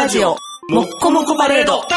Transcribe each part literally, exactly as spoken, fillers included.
ジオもっこもこパレード。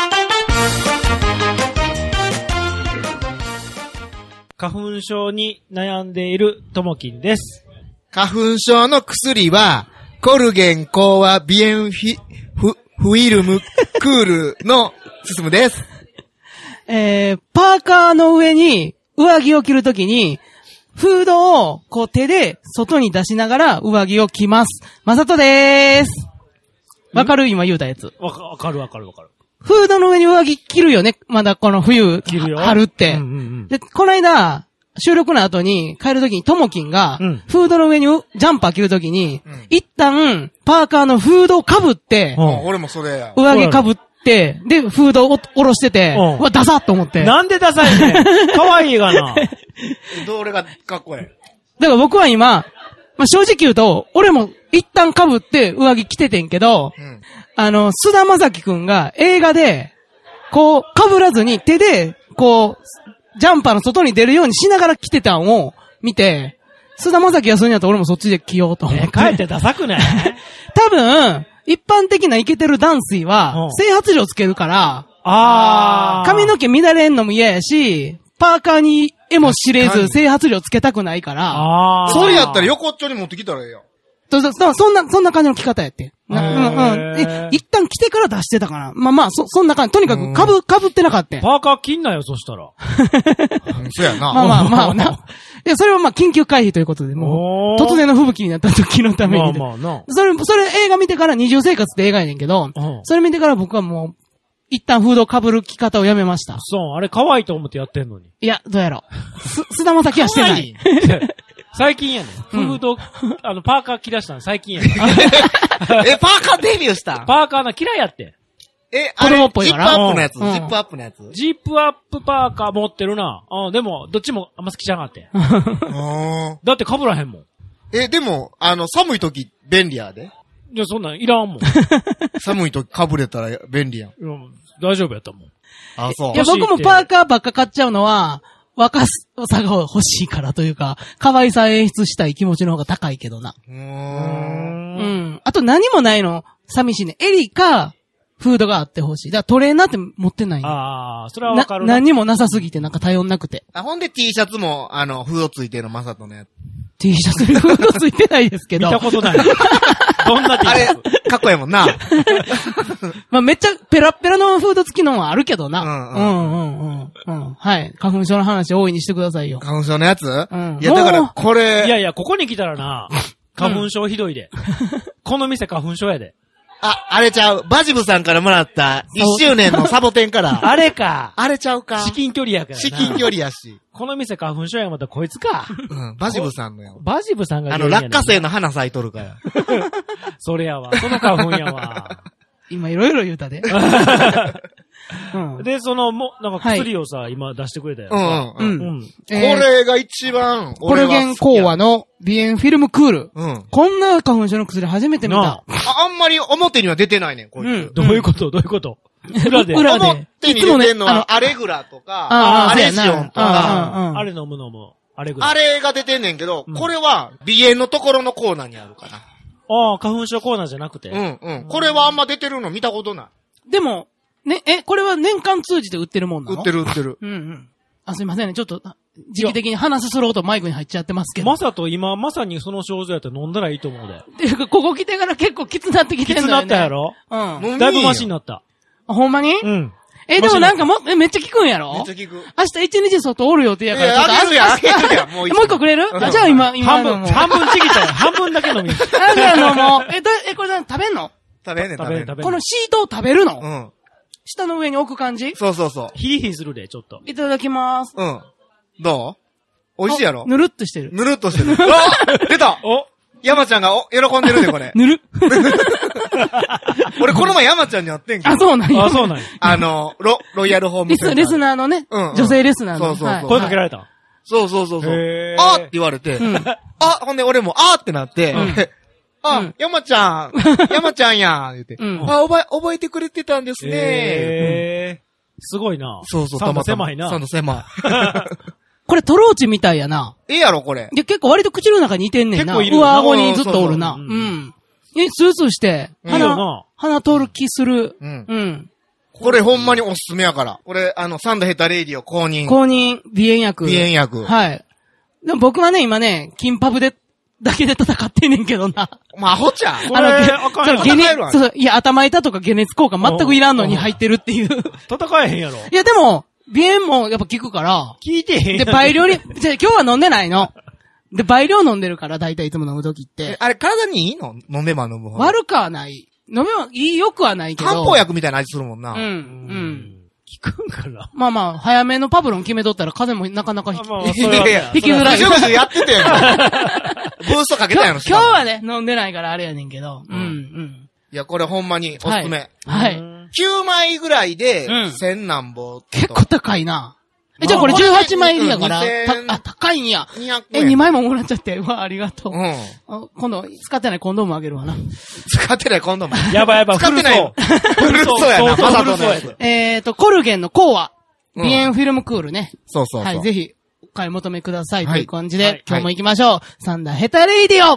花粉症に悩んでいるともきんです。 花粉症の薬はコルゲン講和ビエンフィフフィルムクールの進むです。 えー、パーカーの上に上着を着るときにフードをこう手で外に出しながら上着を着ます。まさとでーす。わかる？今言うたやつ。 わか、わかるわかるわかる。 フードの上に上着着るよね。まだこの冬、 着るよ。 春って、 うんうんうん。 で、この間、収録の後に帰るときにともきんが、うん、フードの上にジャンパー着るときに、うん、一旦パーカーのフードを被って、 うん、俺もそれや。 上着被って、で、フードを下ろしてて、うん、うわ、ダサっと思って。 なんでダサいねん。かわいいがな。 どれがかっこいい。だから僕は今、まあ、正直言うと、俺も一旦被って上着着ててんけど、うん、あの、菅田将暉くんが映画で、こう、被らずに手で、こう、ジャンパーの外に出るようにしながら着てたんを見て、菅田将暉がそうになったら俺もそっちで着ようと思って。 え、帰ってダサくない？ 多分、一般的なイケてる男性は、整髪料つけるから、 あー。 髪の毛乱れんのも嫌やし、パーカーに絵も知れず整髪料つけたくないから、 あー。それやったら横っちょに持ってきたらええよ。 そ、そ、そんな、そんな感じの着方やって。うん、うん。え、一旦着てから出してたかな。まあまあ、そ、そんな感じ。とにかく、かぶ、かぶってなかった。 パーカー切んなよ、そしたら。 そうやな。 まあまあまあな。いや、それはまあ、緊急回避ということで、もう、突然の吹雪になった時のために。まあまあな。それ、それ映画見てから二重生活って映画やねんけど、それ見てから僕はもう、一旦フードを被る着方をやめました。 そう、あれ可愛いと思ってやってんのに。 いや、どうやろう。す、菅田将暉はしてない。 最近やねん。フード、うん、あの、パーカー着出したの最近やねん。 え、パーカーデビューしたん？ パーカーな嫌いやって。 え、あれ、ジップアップのやつ、うん、ジップアップのやつジップアップパーカー持ってるな。うん、でも、どっちもあんま好きじゃなかった。だって被らへんもん。 え、でも、あの、寒い時便利やで。 いや、そんなんいらんもん。 寒い時被れたら便利やん。 いや、大丈夫やったもん。 あ、そう。 いや、僕もパーカーばっか買っちゃうのは、若さが欲しいからというか、可愛さ演出したい気持ちの方が高いけどな。うーん。うん。あと何もないの、寂しいね。襟か、フードがあって欲しい。だからトレーナーって持ってないの。 ああ、それはわかるな。 何もなさすぎてなんか頼んなくて。 あ、ほんで T シャツも、あの、フードついてるの、まさとのやつ。 T シャツにフードついてないですけど。 見たことない。どんな T シャツ？ あれ、かっこええもんな。 まあめっちゃペラペラのフード付きのはあるけどな。うんうんうんうんうん。はい。花粉症の話多いにしてくださいよ。 花粉症のやつ？うん。いやだからこれ。 いやいや、ここに来たらな、花粉症ひどいで。この店花粉症やで。 あ、あれちゃう。バジブさんからもらったいっしゅうねんのサボテンから。 あれか。 あれちゃうか。 至近距離やからな。 至近距離やし。 この店花粉症やまたこいつか。 うん。バジブさんのや。 バジブさんが。 あの、落花生の花咲いとるから。 それやわ。その花粉やわ。 今いろいろ言うたで。 うん、で、その、も、なんか薬をさ、はい、今出してくれたよ。 うんうん。うん。これが一番、 コルゲン講和の鼻炎フィルムクール。うん。こんな花粉症の薬初めて見た。あ、 あんまり表には出てないねん、これ。うん。 どういうことどういうこと裏で。 裏で。 表に出てんのは、アレグラとか、アレシオンとか、 あれ飲むのも、アレグラ。 あれが出てんねんけど、これは、鼻炎のところのコーナーにあるかな。 ああ、花粉症コーナーじゃなくて。 うんうん。これはあんま出てるの見たことない。 でも、ね、え、これは年間通じて売ってるもんなの？ 売ってる売ってる。 うんうん。あ、すいませんね。ちょっと、時期的に話すすろうとマイクに入っちゃってますけど。 まさと今、まさにその症状やったら飲んだらいいと思うで。 っていうか、ここ来てから結構きつなってきてんだよね。 きつなったやろ？うん。だいぶマシになった。 あ、ほんまに？ うん。 え、でもなんかも、え、めっちゃ効くんやろ？ めっちゃ効く。 明日一日外おる予定やから。 いや、あげるやん、あげるやん。 もう一個くれる？あ、じゃあ今、今。 半分、半分ちぎったよ。半分だけ飲み。 あ、じゃあ飲もう。え、ど、え、これ食べんの？ 食べんねん、食べんねん。 このシートを食べるの？ うん。 下の上に置く感じ？ そうそうそう。 ヒリヒリするで、ちょっと。 いただきまーす。 うん。どう？美味しいやろ？ ぬるっとしてる。 ぬるっとしてる。あ！出た！お！山ちゃんが、お、喜んでるね、これ。 ぬる。 俺、この前山ちゃんに会ってんけど。 あ、そうなんや。 あ、そうなんや。 あの、ロ、ロイヤルホームセンター。 リスナーのね。うん。女性リスナーの。 そうそうそう。 声かけられた？ そうそうそうそう。あーって言われて。あ、ほんで俺も、あーってなって。あ、山ちゃん、山ちゃんやん、言って。あ、覚え、覚えてくれてたんですね。 へー。すごいな。 そうそう。 サンド狭いな。 サンド狭い。 これトローチみたいやな。 ええやろ、これ。 いや、結構割と口の中にいてんねんな。結構いる。上顎にずっとおるな。うん。 え、スースーして、鼻、鼻通る気する。 うん。うん。これほんまにおすすめやから。これ、あの、サンダヘタレイディオ公認。 公認、鼻炎薬。 鼻炎薬。 はい。でも僕はね、今ね、金パブで、だけで戦ってんねんけどな。 まあ、アホちゃん。 あの、あかんゲネ、そう、いや、頭痛とか解熱効果全くいらんのに入ってるっていう。 戦えへんやろ。 いや、でも、鼻炎もやっぱ効くから。 効いてへんやで、倍量に、じゃ今日は飲んでないの。で、倍量飲んでるから、だいたいいつも飲むときって。 あれ、体にいいの飲めば飲むほど。 悪くはない。飲めばいい、よくはないけど。 漢方薬みたいな味するもんな。 うん。うん。 効くんかな。 まあまあ、早めのパブロン決めとったら風もなかなか引き、 まあ、引きづらい。ジョブズやってたよ。ブーストかけたやろ、 今日はね、飲んでないからあれやねんけど。うん、うん。 いや、これほんまにおすすめ。 はい。 きゅうまいぐらいで、千何本。 結構高いな。え、じゃあこれじゅうはちまい入りやから、た、あ、高いんや。 にひゃくえん。え、にまいももらっちゃって。うわ、ありがとう。 うん。 今度、使ってないコンドームあげるわな。 使ってないコンドーム。 やばいやばい、 使ってない。古そうやな、まだとね。 えーと、コルゲンのコーア。鼻炎フィルムクールね。 そうそう。 はい、ぜひ、お買い求めください。という感じで、今日も行きましょう。サンダーヘタレイディオ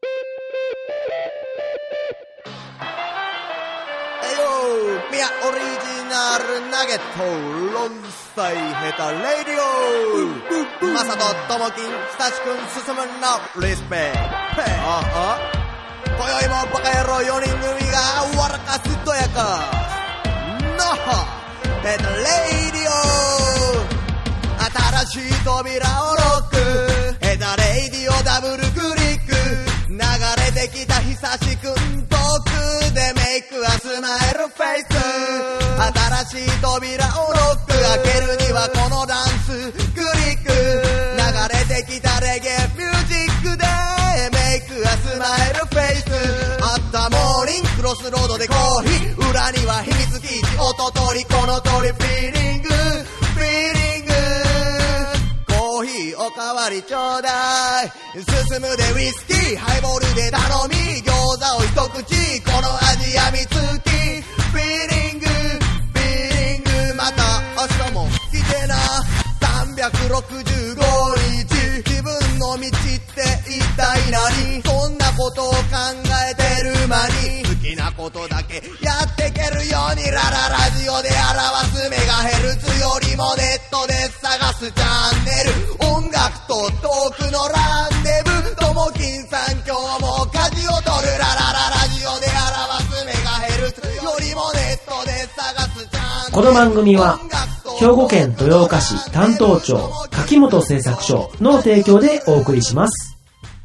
ミアオリジナルナゲットロンサイヘタレディオマサトトモキン久しくん進むのリスペああ今宵もバカ野郎よにん組が笑かすとやかノッヘタレディオ新しい扉をロックヘタレディオダブルクリック流れてきた久しくん遠くでメイクはスマイルフェイス新しい扉をロック開けるにはこのダンスクリック流れてきたレゲエミュージックでメイクはスマイルフェイスあったモーニングクロスロードでコーヒー裏には秘密基地音取りこの通りフィーリングフィーリングコーヒーおかわりちょうだい進むでウイスキーハイボールで頼み餃子を一口この味やみつきフィーリングフィーリングまた明日も来てなさんびゃくろくじゅうごにち自分の道って一体何そんなことを考えてる間に好きなことだけやってけるようにラララジオで表すメガヘルツよりもネットで探すチャンネル音楽とトークのランデブともきんさん今日も舵を取るララララジオで表すメガヘルツよりもネットで探すチャンネルこの番組は兵庫県豊岡市担当庁柿本製作所の提供でお送りします。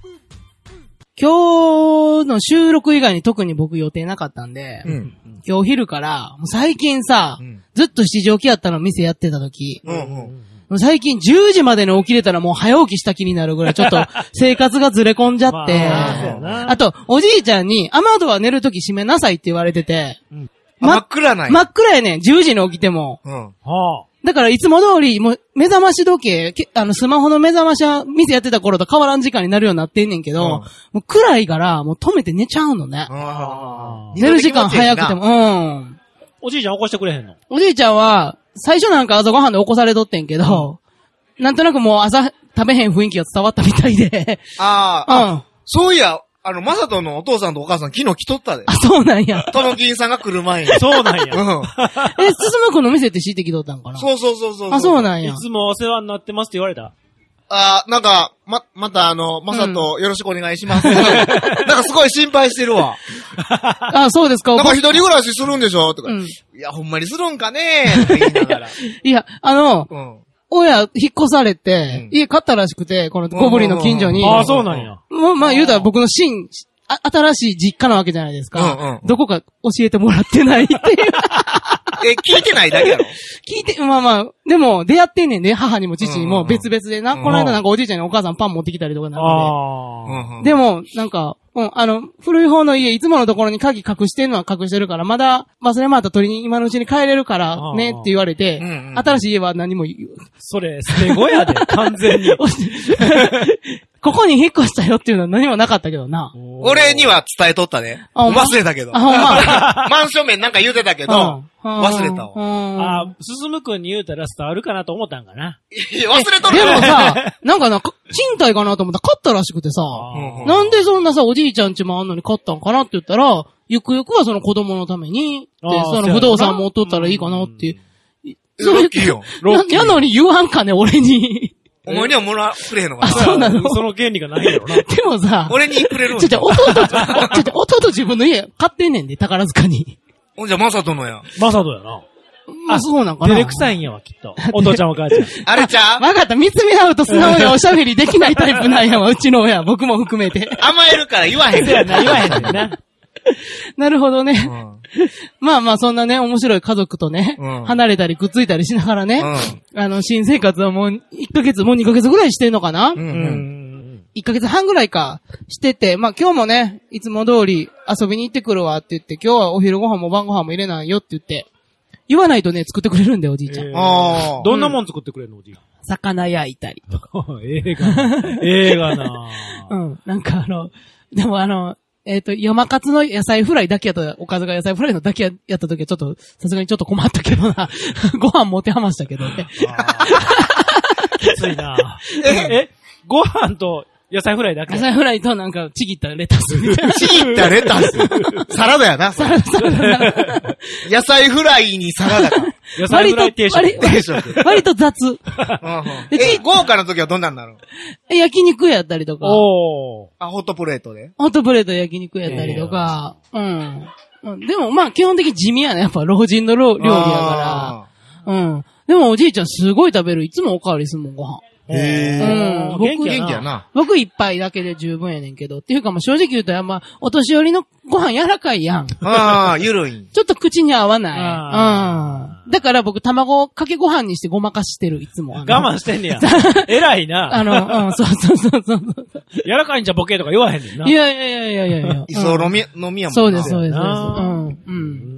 今日の収録以外に特に僕予定なかったんで、うん、今日昼から、もう最近さ、うん、ずっと七時起きやったの店やってた時、うんうんうん、最近じゅうじまでに起きれたらもう早起きした気になるぐらいちょっと生活がずれ込んじゃって、まあ、あと、おじいちゃんに雨戸は寝る時閉めなさいって言われてて、 うんま、真っ暗ない真っ暗やねん、じゅうじに起きても。うんはあだからいつも通り、もう目覚まし時計、あのスマホの目覚ましは店やってた頃と変わらん時間になるようになってんねんけど、うん、もう暗いからもう止めて寝ちゃうのね。寝る時間早くても、うん。 おじいちゃん起こしてくれへんの？ おじいちゃんは、最初なんか朝ごはんで起こされとってんけど、うん、なんとなくもう朝食べへん雰囲気が伝わったみたいで。 ああ、うん。そういや、あの、まさとのお父さんとお母さん昨日来とったで。 あ、そうなんや。 ともきんさんが来る前に。 そうなんや。うん。 え、すすむくんの店って知ってきとったんかな？ そうそうそうそう。 あ、そうなんや。 いつもお世話になってますって言われた？ あなんか、ま、またあの、まさとよろしくお願いします。うん、なんかすごい心配してるわ。 あ、そうですか。 なんか一人暮らしするんでしょとか、うん。いや、ほんまにするんかねーって言いながら。 いや、あの、うん親、引っ越されて、うん、家買ったらしくて、このゴブリの近所に。 ああ、そうなんや。 もう、まあ言うたら僕の新、あ新しい実家なわけじゃないですか。うんうんうん、どこか教えてもらってないっていう。 え、聞いてないだけやろ聞いて、まあまあ、でも出会ってんねんね、母にも父にも別々でな。うんうん、この間なんかおじいちゃんにお母さんパン持ってきたりとかなんで。でも、なんか、うん、あの、古い方の家、いつものところに鍵隠してるのは隠してるから、まだ忘れまった取りに今のうちに帰れるからねって言われて、うんうん、新しい家は何も言う。 それ、捨て子やで、完全に。 ここに引っ越したよっていうのは何もなかったけどな。 俺には伝えとったね。忘れたけど。あ、ほんま。マンション名なんか言うてたけど、うん、 忘れたわ。 ああ、すすむくんに言うたら伝わるかなと思ったんかな。 いや、忘れとるでもさ、なんかな、賃貸かなと思ったら買ったらしくてさ、なんでそんなさ、おじいちゃんちもあんのに買ったんかなって言ったら、ゆくゆくはその子供のために、で、その不動産持っとったらいいかなっていう。 ロッキーよ。 やのに言わんかね、俺に。 お前にはもらくれへんのかな。 そうなの。 その権利がないやろな。 でもさ、 俺にくれるんちょちょ、弟、ちょちょ、弟自分の家買ってんねんで、宝塚に。 ほんじゃ、まさとのや。 まさとやな。 あ、そうなんかな。 照れくさいんやわ、きっと。お父ちゃんお母ちゃん。 あれちゃうわかった。見つめ合うと素直におしゃべりできないタイプなんやわ、うちの親。僕も含めて。 甘えるから言わへんそうやな、言わへんねんな。 なるほどね。うん、まあまあ、そんなね、面白い家族とね、うん、離れたりくっついたりしながらね、うん、あの、新生活はもういっかげつ、もうにかげつぐらいしてんのかな、うんうん、いっかげつはんぐらいか、してて、まあ今日もね、いつも通り遊びに行ってくるわって言って、今日はお昼ご飯も晩ご飯も入れないよって言って、言わないとね、作ってくれるんだよ、おじいちゃん。 あどんなもん作ってくれるの、おじいちゃん。 魚焼いたりとか。 映画。映画なうん。なんかあの、でもあの、えっと、山カツの野菜フライだけやった、おかずが野菜フライのだけやった時はちょっと、さすがにちょっと困ったけどな。ご飯持て余したけどね。 きついなえ、え、ご飯と野菜フライだけ野菜フライとなんかちぎったレタスみたいな。 ちぎったレタスサラダやな。 サラダ、サラダ。 野菜フライにサラダか。 野菜フライ定食。 割と、割と雑。 え、豪華な時はどんなんなの？ 焼肉やったりとか。 おー。あ、ホットプレートで？ ホットプレート焼肉やったりとか。うん。でもまあ基本的に地味やね。やっぱ老人の料理やから。うん。でもおじいちゃんすごい食べる。いつもおかわりするもん、ご飯。 へー。うん。 僕、元気やな。 僕一杯だけで十分やねんけど。っていうかまあ正直言うと、あんま、お年寄りのご飯柔らかいやん。 ああ、ゆるい。 ちょっと口に合わない。うん。だから僕卵かけご飯にしてごまかしてる、いつも。 我慢してんねや。偉いな。 あの、うん、そうそうそうそう。 柔らかいんじゃボケとか言わへんねんな。 いやいやいやいやいやいや。 いそう、飲み、飲みやもんな。 そうです、そうです、そうです。うん。うん。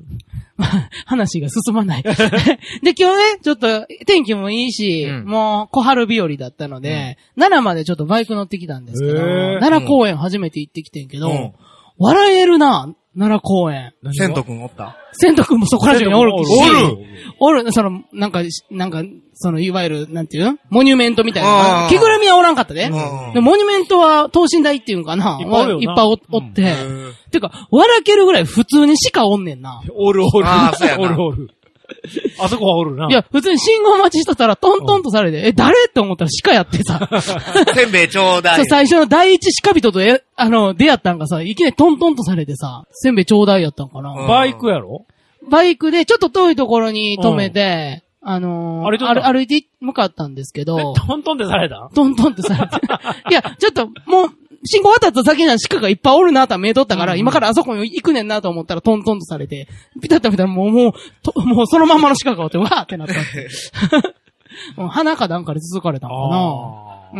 話が進まない。で、今日ね、ちょっと天気もいいし、うん、もう小春日和だったので、うん、奈良までちょっとバイク乗ってきたんですけど、奈良公園初めて行ってきてんけど、うん、笑えるな、奈良公園。 千斗くんおった？ 千斗くんもそこら中におるし。 おるおる、その、なんか、なんか、その、いわゆる、なんていうモニュメントみたいな。着ぐるみはおらんかったで。でモニュメントは等身大っていうんかな。いっぱいいっぱいおおって。てか、笑けるぐらい普通に鹿おんねんな。 おるおる。 ああ、そうやな。 おるおる。あそこはおるな。 いや、普通に信号待ちしとったらトントンとされて、え、誰って思ったら鹿やってさ。 せんべいちょうだい。 そう、最初の第一鹿人とえ、あの、出会ったんがさ、いきなりトントンとされてさ、せんべいちょうだいやったんかな。 バイクやろ？ バイクでちょっと遠いところに止めて、あのー、歩いて向かったんですけど。 トントンってされた？ トントンってされて。いや、ちょっと、もう、信号渡った先には鹿がいっぱいおるなとは見えとったから、うん、今からあそこに行くねんなと思ったらトントンとされて、ピタッと見たらもう、もう、ともうそのまんまの鹿がおって、わーってなった。もう鼻かなんかで続かれたのかな。うん。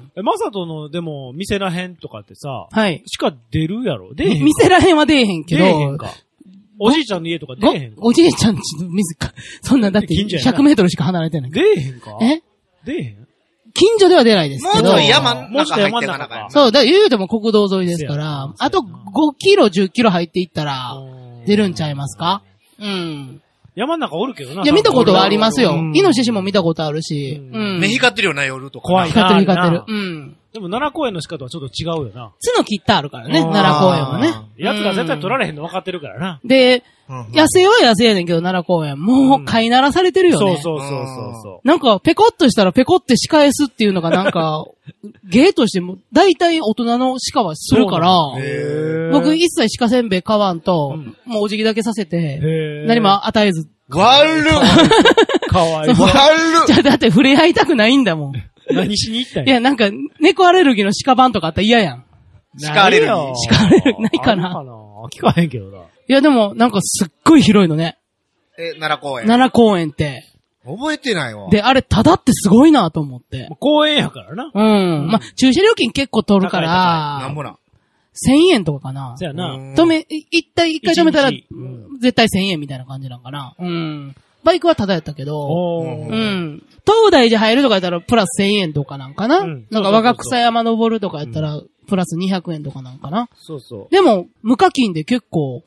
え、まさとの、でも、店らへんとかってさ、 はい。 鹿出るやろ？出えへん。 店らへんは出えへんけど。 出えへんか。おじいちゃんの家とか出えへんか。 おじいちゃんちの水か。そんな、だってひゃくメートルしか離れてない。 出えへんか？ え出えへん？ 近所では出ないですけど。 もうちょい山の中入ってかなか。 そう、だから言うても国道沿いですから、あとごキロ、じゅっキロ入っていったら、出るんちゃいますか？うん。 山の中おるけどな。 いや、見たことはありますよ。イノシシも見たことあるし。 うん。目光ってるよな、夜とか。 怖いな。 光ってる光ってる。うん。 でも奈良公園の鹿とはちょっと違うよな。 角切ってあるからね、奈良公園はね。 奴が絶対取られへんの分かってるからな。 で、野生は野生やねんけど、奈良公園。もう、飼いならされてるよね。 そうそうそうそう。 なんか、ペコッとしたらペコって仕返すっていうのがなんか、芸としても、大体大人の鹿はするから、僕一切鹿せんべい買わんと、もうお辞儀だけさせて、何も与えず。 悪っかわいい。 悪っじゃあだって触れ合いたくないんだもん。 何しに行ったんや。いや、なんか、猫アレルギーの鹿版とかあったら嫌やん。 鹿アレルギー。 鹿アレルギーないかな。 かな聞かへんけどな。 いや、でも、なんかすっごい広いのね。 え、奈良公園。 奈良公園って。 覚えてないわ。 で、あれ、ただってすごいなと思って。 公園やからな。 うん。まあ、駐車料金結構取るから。 なんぼな。 千円とかかな。 そうやな。 止め、一体一回止めたら、絶対千円みたいな感じなんかな。うん。バイクはただやったけど、うん。東大寺入るとかやったらプラスせんえんとかなんかな、うん、なんか我が草山登るとかやったらプラスにひゃくえんとかなんかな、 そうそう。 でも、無課金で結構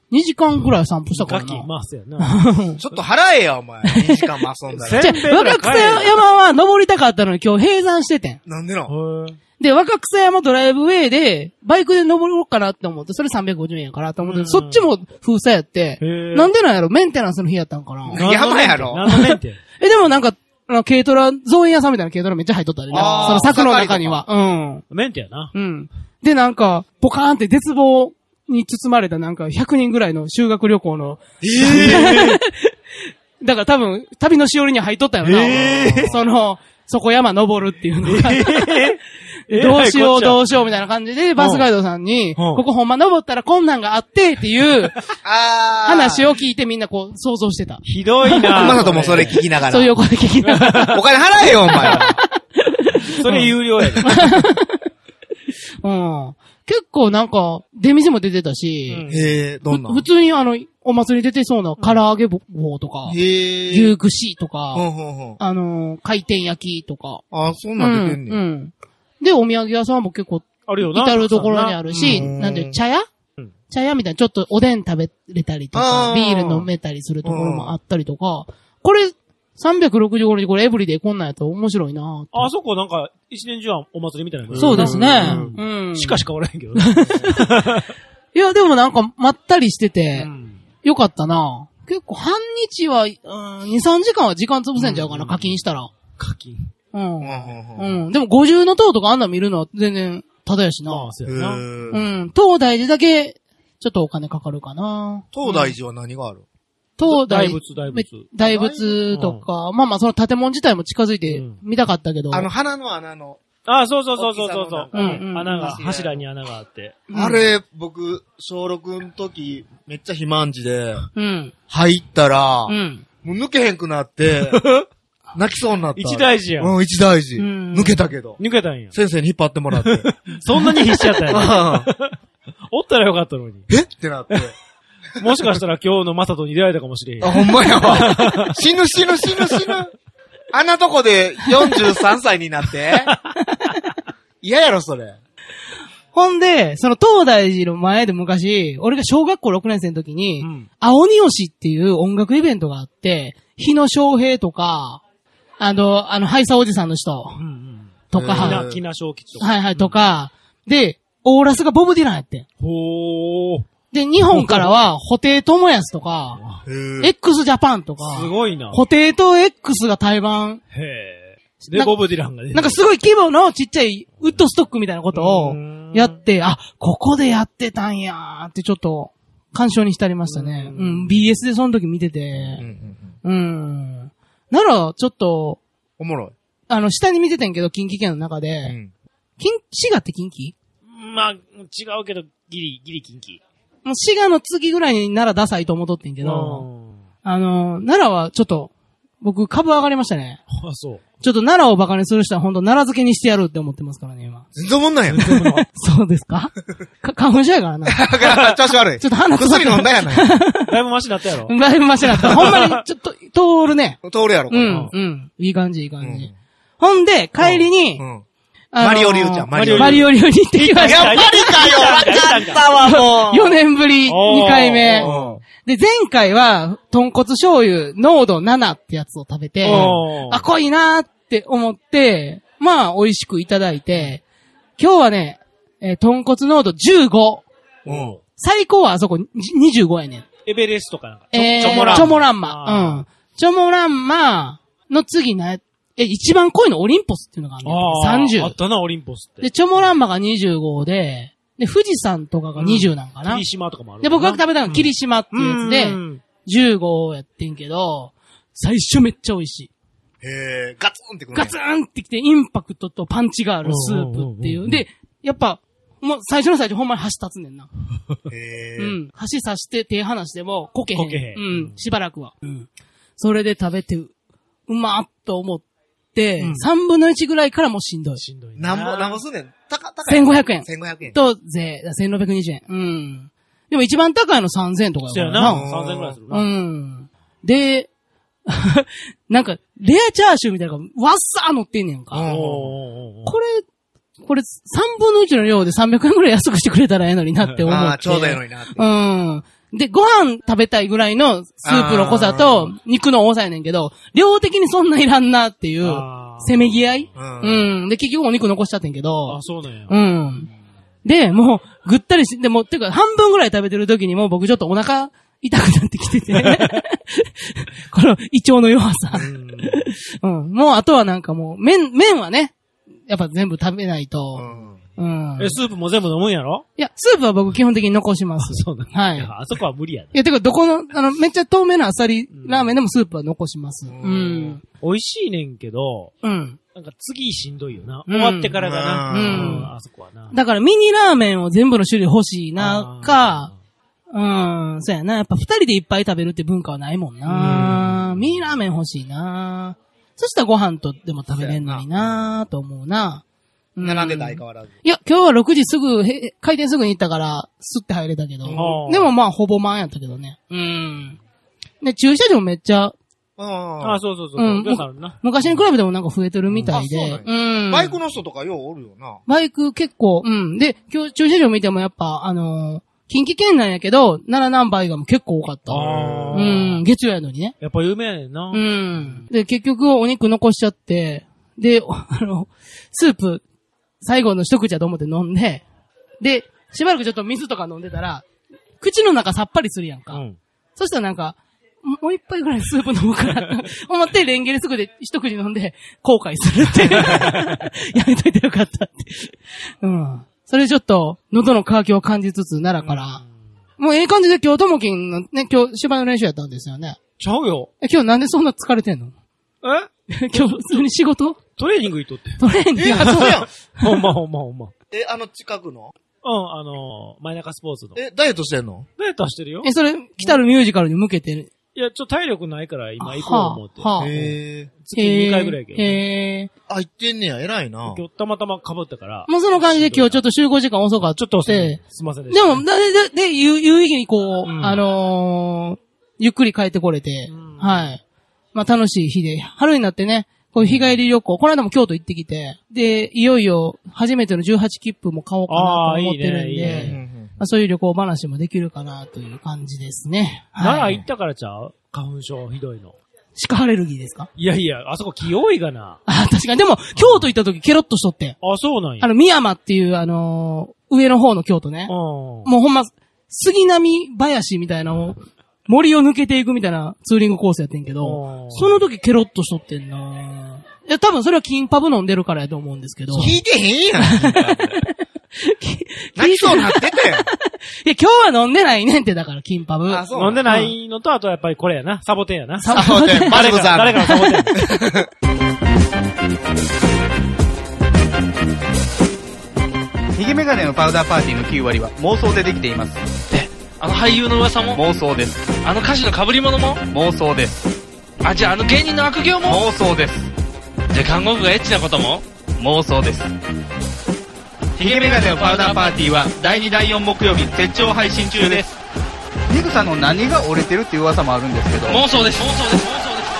にじかんくらい散歩したからな。 ガキ回すやな。 ちょっと払えや、お前。にじかんも遊んだら。 せんべいぐらい若草山は登りたかったのに今日閉山しててん。 なんでので、若草山ドライブウェイで、バイクで登ろうかなって思って、それさんびゃくごじゅうえんやからと思って、そっちも封鎖やって、なんでなんやろメンテナンスの日やったんかな。 山やろ何のメンテえ、でもなんか、あの、軽トラ、造園屋さんみたいな軽トラめっちゃ入っとったでね。その柵の中には。うん。 メンテやな。 うん。で、なんか、ポカーンって絶望に包まれたなんかひゃくにんぐらいの修学旅行の。えー、だから多分、旅のしおりに入っとったよな。えー、その、そこ山登るっていうのが。えーどうしようどうしようみたいな感じで、バスガイドさんに、ここほんま登ったらこんなんがあってっていう話を聞いてみんなこう想像してた。 ひどいな。 まさともそれ聞きながら。 そういう横で聞きながら。 お金払えよ、お前。 それ有料やで。 うん。結構なんか、出店も出てたし、 へえ、どんな普通にあの、お祭り出てそうな唐揚げ棒とか、牛串とか、あの、回転焼きとか。 あ、そんなん出てんねん。 うん。で、お土産屋さんも結構、 あるよな。 至るところにあるし、なんで、茶屋、うん、茶屋みたいな、ちょっとおでん食べれたりとか、ビール飲めたりするところもあったりとか、これ、さんびゃくろくじゅうごにちこれエブリデイこんなんやと面白いなあ、あそこなんか、一年中はお祭りみたいな。 そうですね。 うん。しかしかおらへんけどね。 いや、でもなんか、まったりしてて、うん、よかったな結構半日は、うん、に、さんじかんは時間潰せんちゃうかな、課金したら。 課金うん。うん。でもごじゅうの塔とかあんな見るのは全然ただやしな。 ああ、そうやな。うん。東大寺だけ、ちょっとお金かかるかな。 東大寺は何がある？ 東大、 大仏、大仏。 大仏とか、まあまあその建物自体も近づいて見たかったけど。 あの鼻の穴の。 ああ、そうそうそうそうそう。うん。穴が、柱に穴があって。 あれ、僕、小ろくの時、めっちゃ肥満児で、 うん。 入ったら、 うん。 もう抜けへんくなって、泣きそうになった。 一大事やん。 うん、一大事。抜けたけど。 抜けたんや。 先生に引っ張ってもらって。 そんなに必死やったんや。おったらよかったのに。 えってなって。 もしかしたら今日のマサトに出会えたかもしれへん。 あ、ほんまやわ。死ぬ死ぬ死ぬ死ぬ。あんなとこでよんじゅうさんさいになって。嫌やろ、それ。 ほんで、その東大寺の前で昔、俺が小学校ろくねん生の時に、うん、青におしっていう音楽イベントがあって、日野翔平とか、あの、あの、ハイサーおじさんの人、うんうん、とか、 木名正吉とか。 はいはい、とか、で、オーラスがボブディランやってん。 ほー。 で、日本からは、布袋寅泰とか、X ジャパンとか、 すごいな。 布袋と X が対バン。 へー。で、ボブディランがね。 なんかすごい規模のちっちゃいウッドストックみたいなことをやって、あ、ここでやってたんやーってちょっと、感傷に浸りましたね。うん、ビーエス でその時見てて、うん。なら、ちょっと、 おもろい。 あの、下に見ててんけど、近畿圏の中で、うん、近、滋賀って近畿？ まあ、違うけど、ギリ、ギリ近畿。 もう滋賀の次ぐらいに奈良ダサいと思っとってんけど、あの、奈良はちょっと、僕株上がりましたね。 あ、そう。 ちょっと奈良をバカにする人は本当奈良漬けにしてやるって思ってますからね、今。 全然思んないよ。 そうですかか花粉症やからな。 調子悪い。 ちょっと鼻つ薬飲んだやない。 だいぶマシになったやろ。 だいぶマシになった。ほんまに、ちょっと、通るね。 通るやろ。 うん、うん。いい感じ、いい感じ。ほんで、帰りに、 マリオリュウちゃん、 マリオリュウ。マリオリュウに行ってきました。 やっぱりかよ、わかったわ、もう。 よねんぶり、にかいめ。で、前回は、豚骨醤油、濃度ななってやつを食べて、あ、濃いなーって思って、まあ、美味しくいただいて、今日はね、えー、豚骨濃度じゅうご。最高はあそこにじゅうごやねん。 エベレストかなんか。 えー、チョモランマ。チョモランマ。うん。チョモランマの次な、え、一番濃いのオリンポスっていうのがあるの。さんじゅう。 あったな、オリンポスって。 で、チョモランマがにじゅうごで、で、富士山とかがにじゅうなんかな。 霧島とかもある。 で、僕が食べたのは霧島っていうやつで、じゅうごやってんけど、最初めっちゃ美味しい。 へー、ガツンってくる、 ね。ガツンってきて、インパクトとパンチがあるスープっていう。で、やっぱ、もう最初の最初ほんまに箸立つねんな。 へー。うん。箸刺して手離してもこけへん。 こけへん。 うん。しばらくは。うん。それで食べて、うまーっと思って、うん、さんぶんのいちぐらいからもうしんどい。 しんどい。 なんぼ、なんぼすんねん。高、高い。 せんごひゃくえん。 せんごひゃくえん。 と、税、せんろっぴゃくにじゅうえん。うん。でも一番高いのさんぜんえんとかやからな。そうやな。さんぜんえんぐらいするな。 うん。で、なんか、レアチャーシューみたいなのが、わっさー乗ってんねんか。これ、これ、さんぶんのいちの量でさんびゃくえんぐらい安くしてくれたらええのになって思って。 ああ、ちょうどええのになって。 うん。 で、ご飯食べたいぐらいのスープの濃さと肉の多さやねんけど、量的にそんないらんなっていう、せめぎ合い、うん、うん。で、結局お肉残しちゃってんけど。 あ、そうなんや。 うん。で、もう、ぐったりし、でも、てか、半分ぐらい食べてる時にもう僕ちょっとお腹痛くなってきてて。この胃腸の弱さ。うん。もう、あとはなんかもう、麺、麺はね、やっぱ全部食べないと。うんうん。 え、スープも全部飲むんやろ？ いや、スープは僕基本的に残します。 あ、そうなんだ。 はい。 いや、あそこは無理やね。 いや、てか、どこの、あの、めっちゃ透明なあっさりラーメンでもスープは残します。うん。うん、 美味しいねんけど、 うん。 なんか次しんどいよな。終わってからがな。うん。うん、あそこはな。 だからミニラーメンを全部の種類欲しいな、か、うん、そうやな。やっぱ二人でいっぱい食べるって文化はないもんな。ミニラーメン欲しいな。そしたらご飯とでも食べれんのになと思うな。 並んでた相変わらず。 いや、今日はろくじすぐ、開店すぐに行ったから、スッて入れたけど。でもまあ、ほぼ満やったけどね。うん。で、駐車場めっちゃ、 ああ、そうそうそう。うん。 昔に比べてもなんか増えてるみたいで。 うん。バイクの人とかようおるよな。 バイク結構、うん。で、今日駐車場見てもやっぱ、あのー、近畿圏なんやけど、奈良ナンバー以外も結構多かった。うん。月曜やのにね。 やっぱ有名やねんな。 うん。で、結局お肉残しちゃって、で、あの、スープ、最後の一口だと思って飲んで、で、しばらくちょっと水とか飲んでたら、口の中さっぱりするやんか。うん、そしたらなんか、もう一杯ぐらいスープ飲むから、思ってレンゲですぐで一口飲んで、後悔するって。やめといてよかったって。うん。それちょっと、喉の渇きを感じつつ、奈良から。うん、もうええ感じで今日ともきんのね、今日芝居の練習やったんですよね。 ちゃうよ。 え、今日なんでそんな疲れてんの？ え今日普通に仕事？ トレーニング行っとって。 トレーニング？ え、そうやん。 ほんまほんまほんま。 え、あの近くの？ うん、あの、マイナカスポーツの。 え、ダイエットしてんの？ ダイエットはしてるよ。 え、それ、来たるミュージカルに向けてる。 いや、ちょっと体力ないから今行こう思って。 はあ、はあ、 へー。月にかいぐらいやけど、ね。 へー。 あ、行ってんねや、偉いな。 今日たまたま被ったから。 もうその感じで今日ちょっと集合時間遅かった。 ちょっと遅い。すいませんでした。 でも、で、で、で、有有意義にこう、うん、あのー、ゆっくり帰ってこれて、うん、はい。まあ楽しい日で、春になってね、こういう日帰り旅行、この間も京都行ってきて、で、いよいよ初めてのじゅうはち切符も買おうかなと思ってるんで、いいねいいね、まあ、そういう旅行話もできるかなという感じですね。 奈良行ったからちゃう？花粉症ひどいの。 鹿アレルギーですか？ いやいや、あそこ気多いがな。 あ、確かに。でも、京都行った時ケロッとしとって。 あ、そうなんや。 あの、三山っていう、あのー、上の方の京都ね。もうほんま、杉並林みたいなのを、森を抜けていくみたいなツーリングコースやってんけど、その時ケロッとしとってんな。いや、多分それは金パブ飲んでるからやと思うんですけど。 聞いてへんやん。泣きそうになってたよ。いや、 今日は飲んでないねんって、だから金パブ。 あ、そう。飲んでないのと、あとやっぱりこれやな。サボテンやな。 サボテン。 誰か、誰かのサボテン。 ヒゲメガネのパウダーパーティーのきゅう割は妄想でできています。 で、あの俳優の噂も妄想です。 あの歌手の被り物も妄想です。 あ、じゃああの芸人の悪行も妄想です。 で、看護婦がエッチなことも妄想です。ヒゲメガネのパウダーパーティーはだいにだいよん木曜日絶頂配信中です。ニグさんの何が折れてるっていう噂もあるんですけど妄想です。妄想です。妄想です。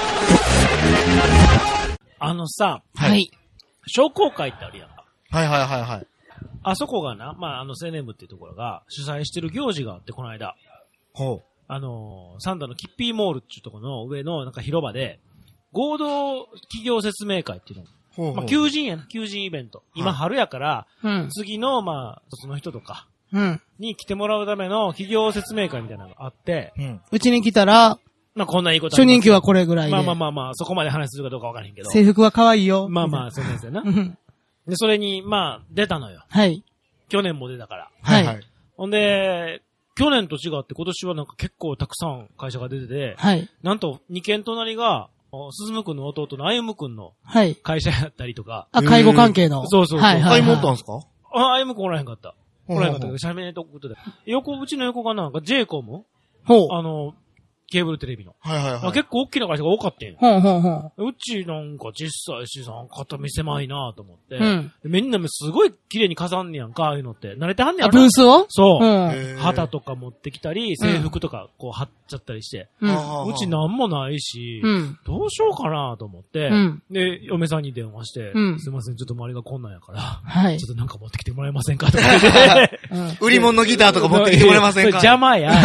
あのさ、 はい。 商工会ってあるやんか。 はいはいはいはい。 あそこがな、まあ、あの、青年部っていうところが主催してる行事があって、この間。 ほう。 あの、サンダのキッピーモールっていうところの上のなんか広場で、合同企業説明会っていうの。ほうほう、まあ、求人やな、求人イベント。今春やから、うん、次の、まあ、その人とか、うん。に来てもらうための企業説明会みたいなのがあって、 うん。うちに来たら、 まあ、こんないいことある。初任給はこれぐらいで。 まあまあまあまあ、そこまで話するかどうかわからへんけど。 制服は可愛いよ。 まあまあ、そうですよな。で、それに、まあ、出たのよ。 はい。 去年も出たから。 はい。 ほんで、去年と違って今年はなんか結構たくさん会社が出てて、 はい。 なんとに軒隣が、すずむくんの弟のあゆむくんの会社やったりとか。 あ、介護関係の。 そうそうそう。 はいはい。あゆむおったんすか？ あ、あゆむくんおらへんかった。おらへんかったけど、社名とことで。横、うちの横がなんか J コム？ ほう。 あの、 ケーブルテレビの。 はいはいはい。 結構大きな会社が多かったんよ。 ほうほうほうちなんか小さいしさ、肩見せまいなと思って。 うん。 みんなもすごい綺麗に飾んねやんか、ああいうのって。慣れてはんねやあ、 ろ。 ブースをそう。 うん。 旗とか持ってきたり、制服とかこう貼っちゃったりして。 うん。 うちなんもないし、 うん。 どうしようかなと思って、 うん。 で、嫁さんに電話して、 うん。 すいません、ちょっと周りがこんなんやから、 はい。 ちょっとなんか持ってきてもらえませんかとか言って、 うん。 売り物のギターとか持ってきてもらえませんか？ 邪魔や。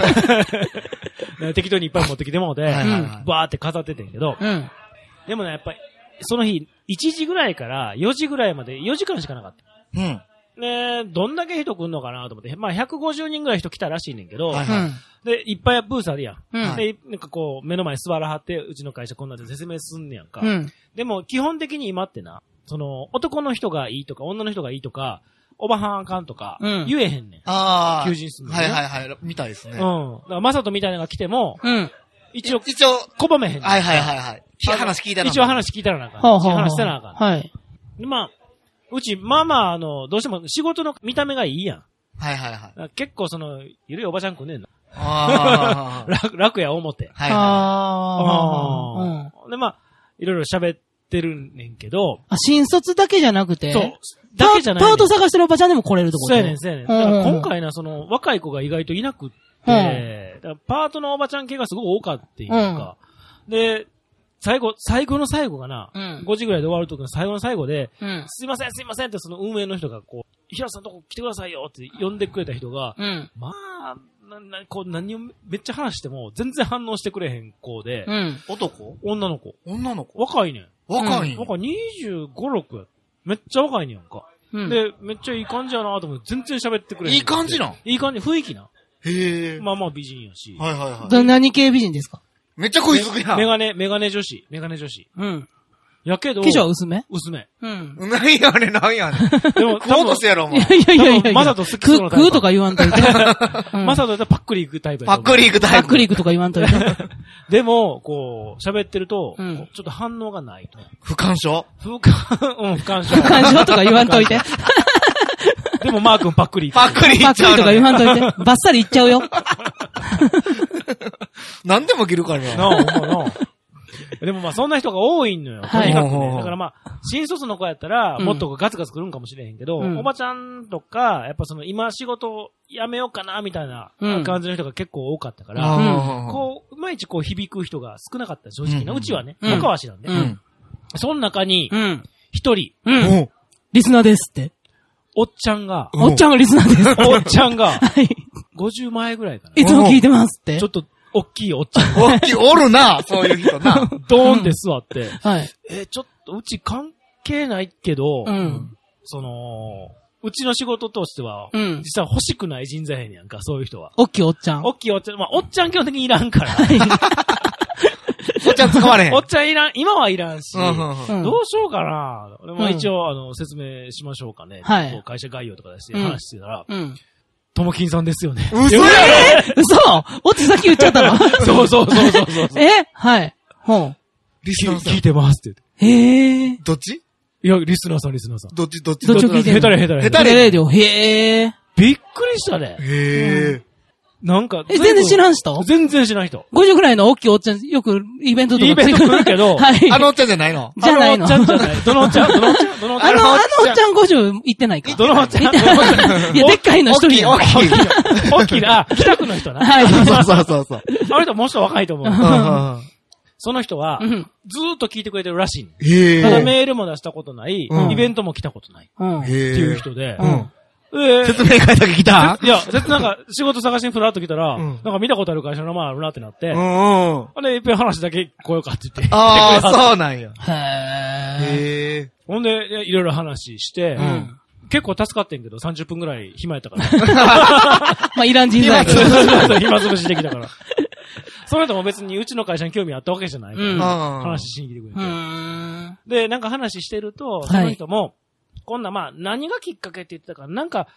適当にいっぱい持ってきてもらって、バーって飾っててんけど、 うん。 でもね、やっぱり、その日、いちじぐらいからよじぐらいまでよじかんしかなかった。 うん。 ねどんだけ人来んのかなと思って、まあひゃくごじゅうにんぐらい人来たらしいねんけど、 はいはい、 で、いっぱいブースあるやん。 うん、 で、なんかこう、目の前座らはって、うちの会社こんなんで説明すんねやんか。 うん、 でも、基本的に今ってな、その、男の人がいいとか、女の人がいいとか、おばはんあかんとか、言えへんねん。 ああ。 求人すんの、ね。 はいはいはい。みたいですね。 うん。だから、まさとみたいなのが来ても、 うん。 一応、 一応、 拒めへんねん。 はいはいはいはい。話聞いたら一応話聞いたらなあかん。 はあはあ、 話してなあかん。 はい。 で、まあ、うち、まあまあ、あの、どうしても仕事の見た目がいいやん。 はいはいはい。 結構その、ゆるいおばちゃん来んねんな。 ああ。 楽、楽や思って。 はいはい。 ああ。で、まあ、いろいろ喋ってるねんけど。 あ、新卒だけじゃなくて。 そう。だけじゃない。 パート探してるおばちゃんでも来れるってこと？ そうやねん、そうやねん。だから今回な、その、若い子が意外といなくって、だからパートのおばちゃん系がすごい多かっていうか。で、最後、最後の最後がな、うん、ごじぐらいで終わるときの最後の最後で、うん、すいません、すいませんってその運営の人がこう、平さんとこ来てくださいよって呼んでくれた人が、うん、まあ、な、な、こう何をめっちゃ話しても全然反応してくれへん子で、 うん、男？ 女の子。 女の子？ 若いねん。 若い、 うん、若いにじゅうご、ろく。めっちゃ若いねんか。うん、で、めっちゃいい感じやなと思って全然喋ってくれへん。 いい感じなん？ いい感じ、雰囲気な。 へえ。 まあまあ美人やし。 はいはいはい。 何系美人ですか？ めっちゃ食いつくやん。 メガネ、メガネ女子。メガネ女子。 うん。 やけど。 化粧は薄め？ 薄め。 うん。 何やねん、何やねん。 でも、 食おうとしてやろ、お前。 いやいやいやいや。 マサと好きそうなタイプ。 食うとか言わんといて。 マサとやったらパックリ行くタイプや。 パックリ行くタイプ。 パックリ行くとか言わんといて。 でも、こう、喋ってると、 うん、 ちょっと反応がないと。 不干渉？ 不干、うん、不干渉。 不干渉とか言わんといて。 でも、マー君パックリパックリ行っちゃう。 パックリとか言わんといて。バッサリ行っちゃうよ。 何でも着るからな。 なあ、ほんまな。でもまあそんな人が多いのよ。 はい。 とにかくね。だからまあ、新卒の子やったら、もっとガツガツ来るんかもしれへんけど、うん、おばちゃんとか、やっぱその今仕事辞めようかな、みたいな感じの人が結一多かったから、うん、こう、いまいちこう響く人が少なかった、正直な。うん、うちはね、他は知らんね。うん、その中に、一人、 うん、リスナーですって。 おっちゃんが、 おっちゃんがリスナーです。 おっちゃんが、 はい。 ごじゅうまえぐらいかな。 いつも聞いてますって。 ちょっと、おっきいおっちゃん。 おっきい、おるな、そういう人な。 ドーンって座って。 はい。 え、ちょっと、うち関係ないけど、 うん。 その、うちの仕事としては、 うん。 実は欲しくない人材やねんか、そういう人は。 おっきいおっちゃん。 おっきいおっちゃん。まあ、おっちゃん基本的にいらんから。 おっちゃん使われへん。 おっちゃんいらん、今はいらんし、 うんうんうん、どうしようかな。まあ、一応、あの、説明しましょうかね。 はい。 会社概要とか出して話してたら、 うん。うんともきんさんですよね。 嘘や嘘おっちさっき言っちゃったのそうそうそうそうそう。 えはい。ほう。 リスナーさん。 聞いてますって言って。へえ。 どっちいや、リスナーさん、リスナーさん。 どっちどっちどっちを聞いてるヘタレヘタレ。 ヘタレレディオ。へえ。 びっくりしたね。 へえ。 なんか。 え、全然知らん人全然知らん人。 ごじゅうぐらいの大きいおっちゃん、よくイベントとかイベント来るけど。 はい。 あのおっちゃんじゃないのじゃないの。 あのおっちゃんじゃない。どのおっちゃんどのおっちゃんどのおっちゃんあの、あのおっちゃんごじゅう行ってないか。 どのおっちゃんいや、でっかいの一人や。 大きい、大きい。 大きいな。北区の人な。 はい。 そうそうそうそう。 あの人もうちょっと若いと思う。その人は、ずーっと聞いてくれてるらしい。 へただメールも出したことない、イベントも来たことない。っていう人で、 説明会だけ来たいや、なんか仕事探しにふらっと来たら、なんか見たことある会社の名前あるなってなって、 うんうん。 で、いっぺん話だけ来ようかって言って。 ああ、そうなんや。 へへほんで、いろいろ話して、結構助かってんけど、さんじゅっぷんぐらい暇やったから。 まあ、いらん人材やけど。 暇つぶしできたから。その人も別にうちの会社に興味あったわけじゃないから、話しに来てくれて。で、なんか話してると、その人も、こんなまあ、何がきっかけって言ってたか、なんか、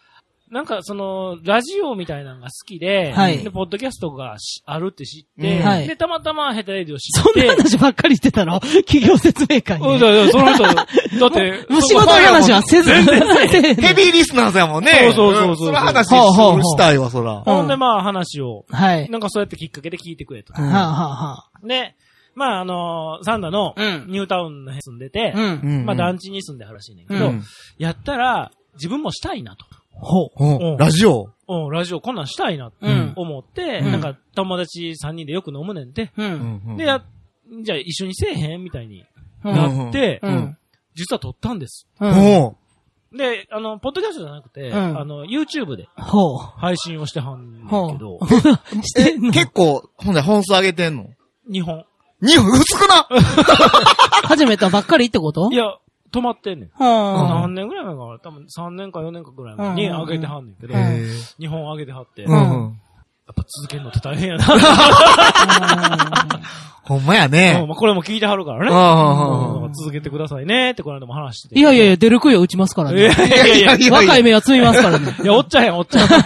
なんかその、ラジオみたいなのが好きで、 はい。 で、ポッドキャストがあるって知って、 うん、はい。 で、たまたまヘタレディを知って。 そんな話ばっかりしてたの企業説明会に。 うん、だその人、だって、 もう仕事の話はせず。 ヘビーリスナーズやもんね。 そうそうそうそう。 その話したいわ、そら。 ほんでまあ話を。 はい。 なんかそうやってきっかけで聞いてくれと。 はあ、はあはあ、 で、まああの、サンダのニュータウンに住んでて、うん、まあ団地に住んではらしいねんけど、うん、やったら自分もしたいなと。 ほう。うん、ラジオうん、ラジオこんなんしたいなって思って、うん、なんか友達さんにんでよく飲むねんて。うん、で、や、じゃあ一緒にせえへんみたいになって、うんうん、実は撮ったんです。うん、で、あの、ポッドキャストじゃなくて、うん、あの、YouTube で配信をしてはんねんけど。 してんの結構、ほんで本数上げてんの ? に 本。 にほん薄くな始めたばっかりってこと？ いや、止まってんねん。何年ぐらい前かな多分さんねんかよねんかぐらい前に上げてはんねんけど、にほん上げてはって、うん、やっぱ続けるのって大変やな。 ほんまやね。 まあ、これも聞いてはるからね。うん、続けてくださいねってこの間も話してて。 いやいやいや、出る杭を打ちますからね。いやいやいやいや若い目は積みますからね。 いや、おっちゃへん、おっちゃへん。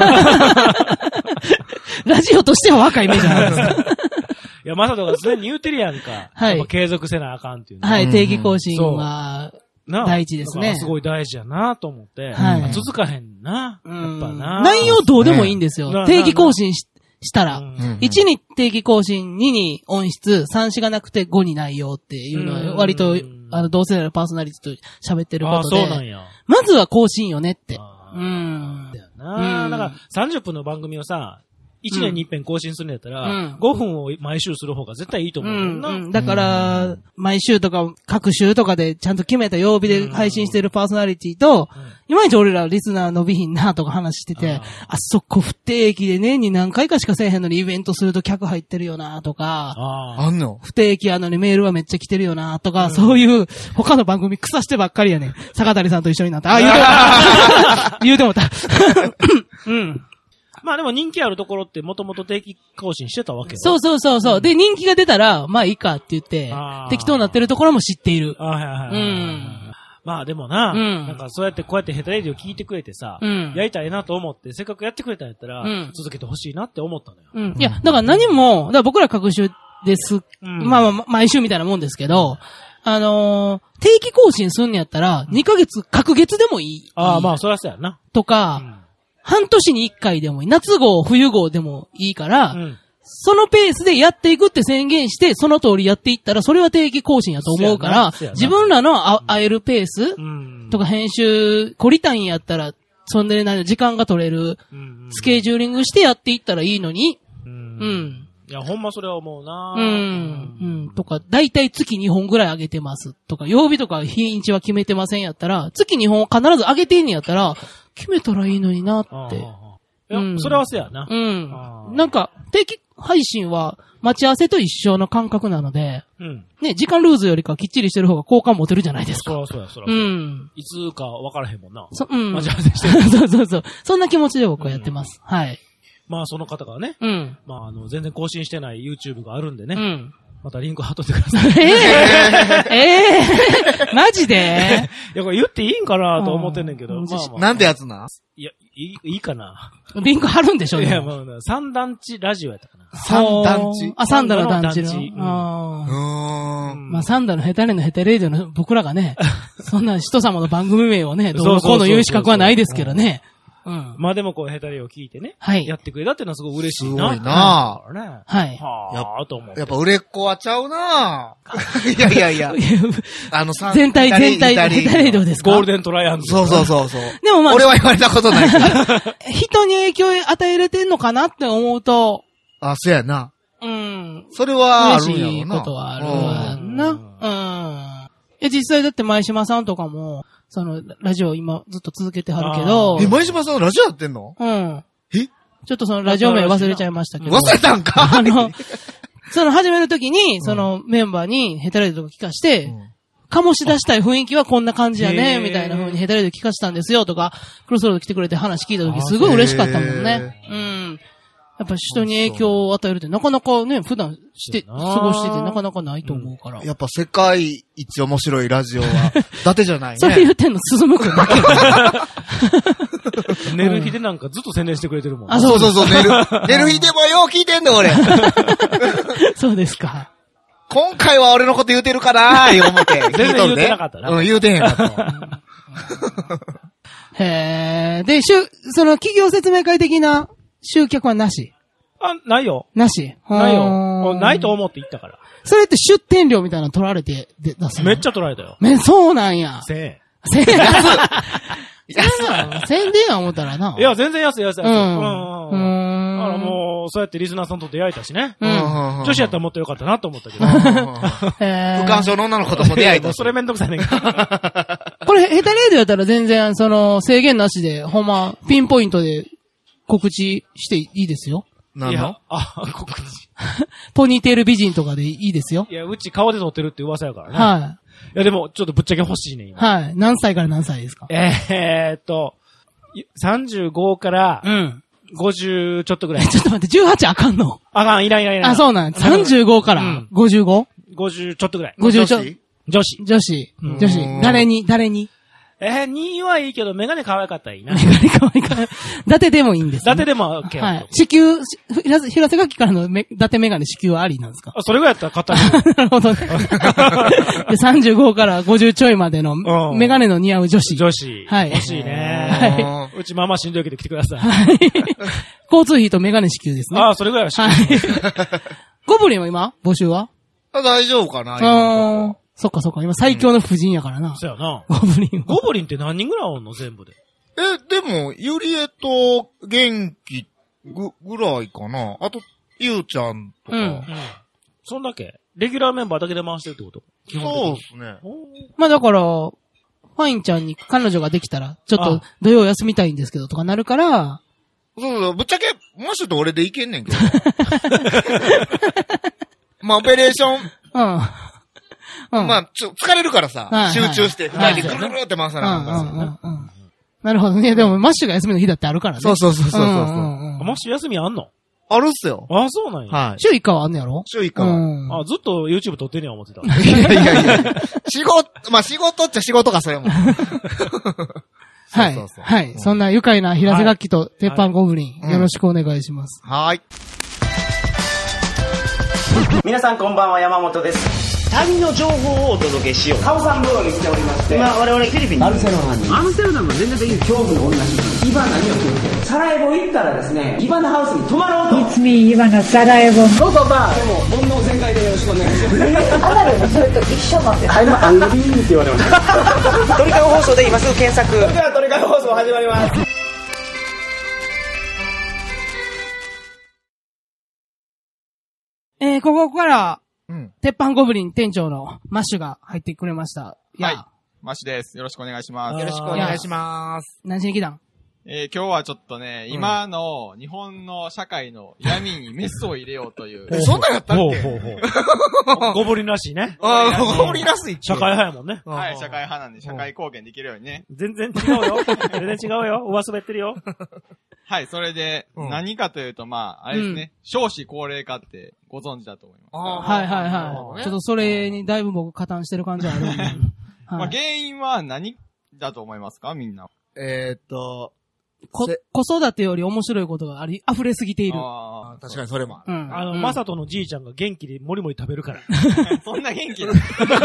ラジオとしては若い目じゃないですか。 いや、まさとが常に言うてるやんか。はい。継続せなあかんっていうね。 はい、定期更新は、大事ですね。 すごい大事やなと思って。はい。続かへんな。やっぱな。 内容どうでもいいんですよ。定期更新し、したら。いちに定期更新、にに音質、さん、よんがなくてごに内容っていうのは、割と、あの、同世代のパーソナリティと喋ってることで。 あ、そうなんや。 まずは更新よねって。 うん。だよな。だからさんじゅっぷんの番組をさ、いちねんに一遍更新するんやったら、うん、ごふんを毎週する方が絶対いいと思うよな、うんうん。だから、毎週とか、各週とかでちゃんと決めた曜日で配信してるパーソナリティと、うん、いまいち俺らリスナー伸びひんなとか話してて、あ, あそこ不定期で年に何回かしかせえへんのにイベントすると客入ってるよなとか、 ああんの不定期やのにメールはめっちゃ来てるよなとか、うん、そういう他の番組草してばっかりやねん。坂谷さんと一緒になった。あ、言うてもった。言うてもった。うん。 まあでも人気あるところってもともと定期更新してたわけよ。 そうそうそうそう、うん。で、人気が出たら、まあいいかって言って、適当になってるところも知っている。あはいはいはい、うん。 まあでもな、うん、なんかそうやってこうやってヘタレディを聞いてくれてさ、うん、やりたいなと思って、せっかくやってくれたんやったら、うん、続けてほしいなって思ったのよ。 うん。いや、だから何も、だから僕ら各週です。うん、まあまあ、毎週みたいなもんですけど、あのー、定期更新すんのやったら、にかげつ、隔月でもいい。 ああ、まあそりゃそうやな。 とか、うん半年に一回でもいい。夏号、冬号でもいいから、うん、そのペースでやっていくって宣言して、その通りやっていったら、それは定期更新やと思うから、自分らのあ会えるペース、うん、とか編集、凝りたいんやったら、そんでね、時間が取れる、うん、スケジューリングしてやっていったらいいのに、うん。うん、 いや、ほんまそれは思うなうん。うん。とか、だいたい月にほんぐらい上げてます。とか、曜日とか日にちは決めてませんやったら、月にほん必ず上げてんねやったら、決めたらいいのになって。ああいや、うん、それはせやな。 うん。なんか、定期配信は待ち合わせと一緒の感覚なので、うん。ね、時間ルーズよりかきっちりしてる方が好感持てるじゃないですか。 そらそうや、そらそうや。うん。いつか分からへんもんな。 そ、うん。 待ち合わせしてる。 そうそうそう。そんな気持ちで僕はやってます。うん、はい。 まあ、その方がね、うん。まあ、あの、全然更新してない YouTube があるんでね。うん。またリンク貼っといてください。 えぇ、ー、えぇ、ー、マジでいや、これ言っていいんかなと思ってんねんけど。まあまあ、 なんてやつないや、いい、いいかな。 リンク貼るんでしょうね。 いや、まあ、三団地ラジオやったかな。 三団地あ、三団の団地の。うん。うん。まあ、三団のヘタレのヘタレイドの僕らがね、そんな人様の番組名をね、どうこうの言う資格はないですけどね。うん。まあでもこうヘタレを聞いてね。はい。やってくれたっていうのはすごい嬉しいな。 すごいなぁ。ね。はい。 はぁ、と思う。 やっぱ売れっ子はちゃうなぁ。いやいやいや。あの、 全体全体ヘタレイドですか？ ゴールデントライアングル。 そうそうそうそう。 でもまあ。 俺は言われたことないけど。 人に影響を与えれてんのかなって思うと。 あ、そうやな。 うん。 それはあるんやろな。 嬉しいことはあるわな。うん。え、実際だって前島さんとかも、その、ラジオ今ずっと続けてはるけど。 え、前島さんラジオやってんの？ うん。 え？ ちょっとそのラジオ名忘れちゃいましたけど。 忘れたんか？ あの、その始めるときに、そのメンバーにヘタレイドとか聞かして、うん、醸し出したい雰囲気はこんな感じやね、みたいな風にヘタレイド聞かせたんですよとか、クロスロード来てくれて話聞いたときすごい嬉しかったもんね。うん。やっぱ人に影響を与えるってなかなかね、普段して、過ごしててなかなかないと思うから。 うん、やっぱ世界一面白いラジオは、伊達じゃないね。 それ言ってんの、進むくんだけ。 寝る日でなんかずっと宣伝してくれてるもん。 あ、そうそうそう、寝る。寝る日でもよう聞いてんの、俺。 そうですか。 今回は俺のこと言うてるかなー、思って。 全然言うてなかったな。 うん、言うてへんかった。 へー。で、しゅ、その企業説明会的な集客はなし？ あ、ないよ。 なし。 ないよ。ないと思って言ったから。 それって出店料みたいなの取られてで出すの？ めっちゃ取られたよ。 め、そうなんや。 せんえん。 せんえん。安い。宣伝や思ったらな。 いや、全然安い安い安い。うん。うん。 うん。 だからもう、そうやってリスナーさんと出会えたしね。 うん。 女子やったらもっとよかったなと思ったけど。 不干渉の女の子とも出会えたし。 それめんどくさいねんけど。 これ、ヘタレードやったら全然、その、制限なしで、ほんま、ピンポイントで告知していいですよ。 何の？ あ、告知。 ポニーテール美人とかでいいですよ。 いや、うち顔で撮ってるって噂やからね。 はい。 いや、でも、ちょっとぶっちゃけ欲しいね、今。 はい。何歳から何歳ですか？ えーっと、さんじゅうごから、うん。ごじゅうちょっとぐらい。 ちょっと待って、じゅうはちあかんの？ あかん、いらんいらんいらん。 あ、そうなん。さんじゅうごから ごじゅうご？ ごじゅうちょっとぐらい。 ごじゅうちょっと。 女子。 女子。女子。誰に、誰に？ えー、にはいいけど、メガネ可愛かったらいいな。 メガネ可愛かった。伊達でもいいんです、ね。 伊達でも OK。 はい。支給、平瀬楽器からのめ伊達メガネ支給はありなんですか？ あ、それぐらいやったら買ったらなるほど。で、さんじゅうごからごじゅうちょいまでのメガネの似合う女子。 女子。 はい。 欲しいね。はい。うちママしんどいけど来てください。はい。 交通費とメガネ支給ですね。 ああ、それぐらいは支給。 はい。ゴブリンは今募集は？ 大丈夫かな？ ああ。そっかそっか。今最強の夫人やからな。うん、 そうやな。 ゴブリン。 ゴブリンって何人ぐらいおんの全部で。 え、でも、ゆりえと元気ぐ、ぐらいかな。あと、ゆうちゃんとか。うん。うん、 そんだけレギュラーメンバーだけで回してるってこと？ そうですね。 まあだから、ファインちゃんに彼女ができたら、ちょっと土曜休みたいんですけどとかなるから、 そうそう、ぶっちゃけ、マッシュと俺でいけんねんけど。まあ、オペレーション。うん。うん、まあ、ちょ、疲れるからさ、はいはい、集中して、二人でぐるぐるって回さなかったら。 なるほどね。でも、マッシュが休みの日だってあるからね。 そうそうそうそうそう、うんうんうん。マッシュ休みあんの？ あるっすよ。 あ、そうなんや。 はい。 週一回はあんねやろ？ 週一回は。うん、 あ、ずっと YouTube 撮ってんねや思ってた。 いやいやいや。仕事、まあ仕事っちゃ仕事か、それも。はい。 そうそうはい。そんな愉快な平瀬楽器と鉄板ゴブリン、はい、よろしくお願いします。 はい。 皆さんこんばんは、山本です。旅の情報をお届けしよう。 カオサンブーに来ておりまして、 今我々フィリピンにバルセロナにアムステルダムは全然いい恐怖の女主人イバナにお気をつけて、サラエボ行ったらですね、イバナハウスに泊まろうと。 It's me イバナサラエボ。 どうぞバーでも煩悩全開でよろしくお願いします。 アナルもそれと一緒なんです。 I'm angry って言われました鳥かご放送で今すぐ検索。 それでは鳥かご放送始まります。 えー、ここから、うん、鉄板ゴブリン店長のマッシュが入ってくれました。 いや、はい。マッシュです。よろしくお願いします。 よろしくお願いします。 何しに来たん？ えー、今日はちょっとね、うん、今の日本の社会の闇にメスを入れようという。 え、そんなやったっけ？ほうほうほう。ゴブリンらしいね。 ああ、ゴブリンらしい。 社会派やもんね。 はい、社会派なんで社会貢献できるようにね。 全然違うよ。全然違うよ。上滑ってるよ。 はい、それで、何かというと、まあ、あれですね、うん、少子高齢化ってご存知だと思います。 はいはいはい。ちょっとそれにだいぶ僕加担してる感じはあるんで。はい、 まあ、原因は何だと思いますかみんな。 えーっと、 こ、子育てより面白いことがあり、溢れすぎている。 ああ、確かにそれも。 うん。あの、まさとのじいちゃんが元気でもりもり食べるから。 そんな元気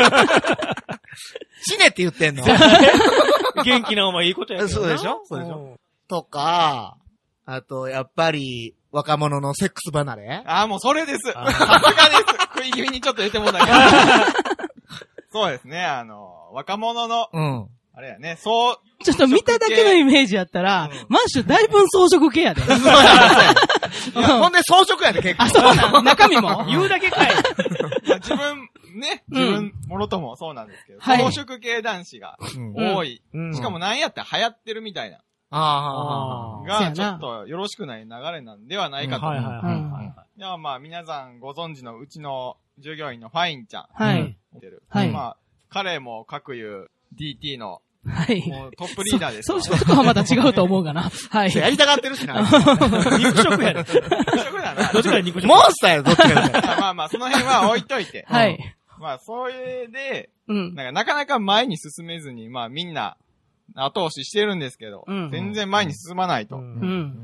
死ねって言ってんの元気なお前いいことやけどな。 そうでしょそうでしょとか、あと、やっぱり、若者のセックス離れああ、もうそれです。さすがです。食い気味にちょっと言ってもらけど。そうですね、あの、若者の、うん。あれやね、そう。 ちょっと見ただけのイメージやったら、うん、マッシュだいぶ装飾系やで。そうやほんで装飾やで結構。 あ、そうな中身も言うだけかい。 自分、ね、自分、もろともそうなんですけど、装飾系男子が多い。うん、しかもなんやったら流行ってるみたいな。ああ。が、ちょっとよろしくない流れなんではないかと思います。ではまあ、皆さんご存知のうちの従業員のファインちゃん。はい。はい。まあ、彼も各言う ディーティー のはい。もうトップリーダーです。 そういうとこはまた違うと思うかな。はい。 やりたがってるしな。 肉食やね。肉食だな。どっちか肉食。 モンスターやどっちかやね。 まあまあ、その辺は置いといて。 はい。 まあ、それで、うん。なんかなかなか前に進めずに、まあみんな、 後押ししてるんですけど、うん、全然前に進まないと。うん、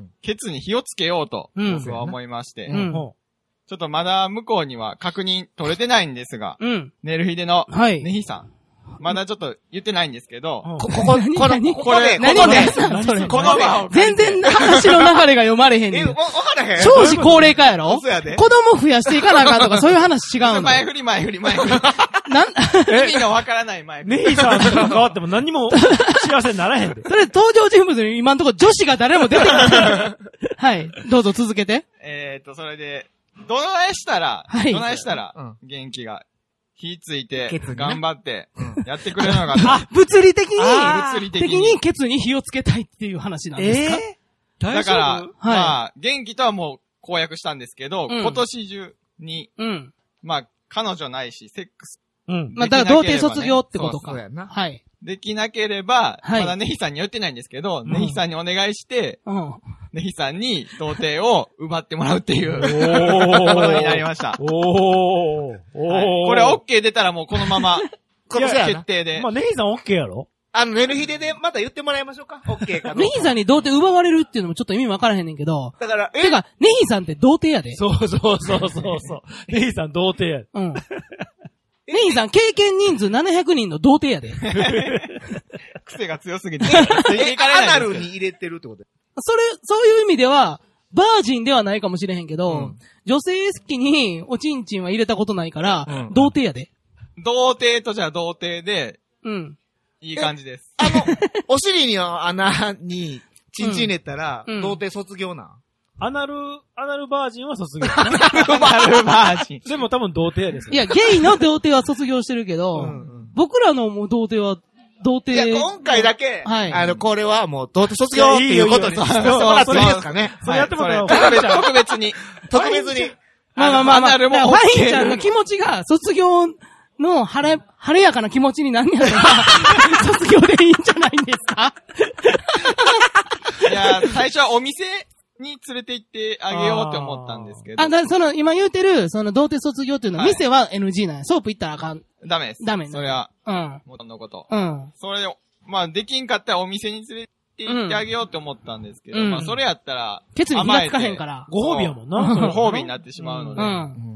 ケツに火をつけようと、僕は思いまして、うん、ちょっとまだ向こうには確認取れてないんですが、うん、ネルヒデのネヒさん、はいまだちょっと言ってないんですけど、 こ、ここ、この、ここで、ここで、 この場を。全然話の流れが読まれへんねん。 え、わからへん少子高齢化やろそうやで。子供増やしていかなあかんとかそういう話違うの。 前振り前振り前振り。 なん、 意味がわからない前振り。 ネヒさんとか変わっても何も幸せにならへんで。 それ登場人物に今のところ女子が誰も出てない。はい。どうぞ続けて。 えっと、それで、どないしたら、どないしたら、元気が、火ついて、頑張って、やってくれるのかと。 あ、物理的に、物理的に、ケツに火をつけたいっていう話なんですか？えー、だから、まあ、元気とはもう公約したんですけど、今年中に、まあ、彼女ないし、セックス。 うん。まあ、だから童貞卒業ってことか。 そうやな。はい。できなければ、まだネヒさんに言ってないんですけど、ネヒさんにお願いして、ネヒさんに童貞を奪ってもらうっていうことになりました。おー。これ OK 出たらもうこのまま、決定で。 まあネヒさん OK やろ？ あの、ネルヒデでまた言ってもらいましょうか。OK か。 ネヒさんに童貞奪われるっていうのもちょっと意味わからへんねんけど。 だから、 えてか、ネヒさんって童貞やで。 そうそうそうそうそう。ネヒさん童貞やで。うん。 ネヒさん経験人数ななひゃくにんの童貞やで。 癖が強すぎて。 え、アナルに入れてるってこと？ それ、そういう意味では、バージンではないかもしれへんけど、うん、女性好きにおちんちんは入れたことないから、うん、童貞やで。 童貞とじゃあ童貞で、うん。いい感じです。 あの、お尻に穴にチンチン入れたら、うん、童貞卒業なん？ アナル、アナルバージンは卒業。 アナルバージン。 でも多分童貞ですよ。 いや、ゲイの童貞は卒業してるけど、うんうん、僕らのもう童貞は、童貞。 いや、今回だけ、はい。あの、これはもう童貞卒業っていうことにしてもらっていいですかね。 それやってもらおう。 特別に。 特別に。 まあまあまあまあ、ファインちゃんの気持ちが卒業の晴れ、晴れやかな気持ちになんねやったら、卒業でいいんじゃないんですか？ いや、最初はお店に連れて行ってあげようって思ったんですけど。 あ、だその、今言うてる、その、童貞卒業っていうのは、はい、店は エヌジー なんや。ソープ行ったらあかん。 ダメです。 ダメね。 それは、うん。元のこと。うん。それで、まあ、できんかったらお店に連れて行ってあげようって思ったんですけど、うん、まあ、それやったら、 ケツに火がつかへんから。 ご褒美やもんな。 ご褒美になってしまうので、うん、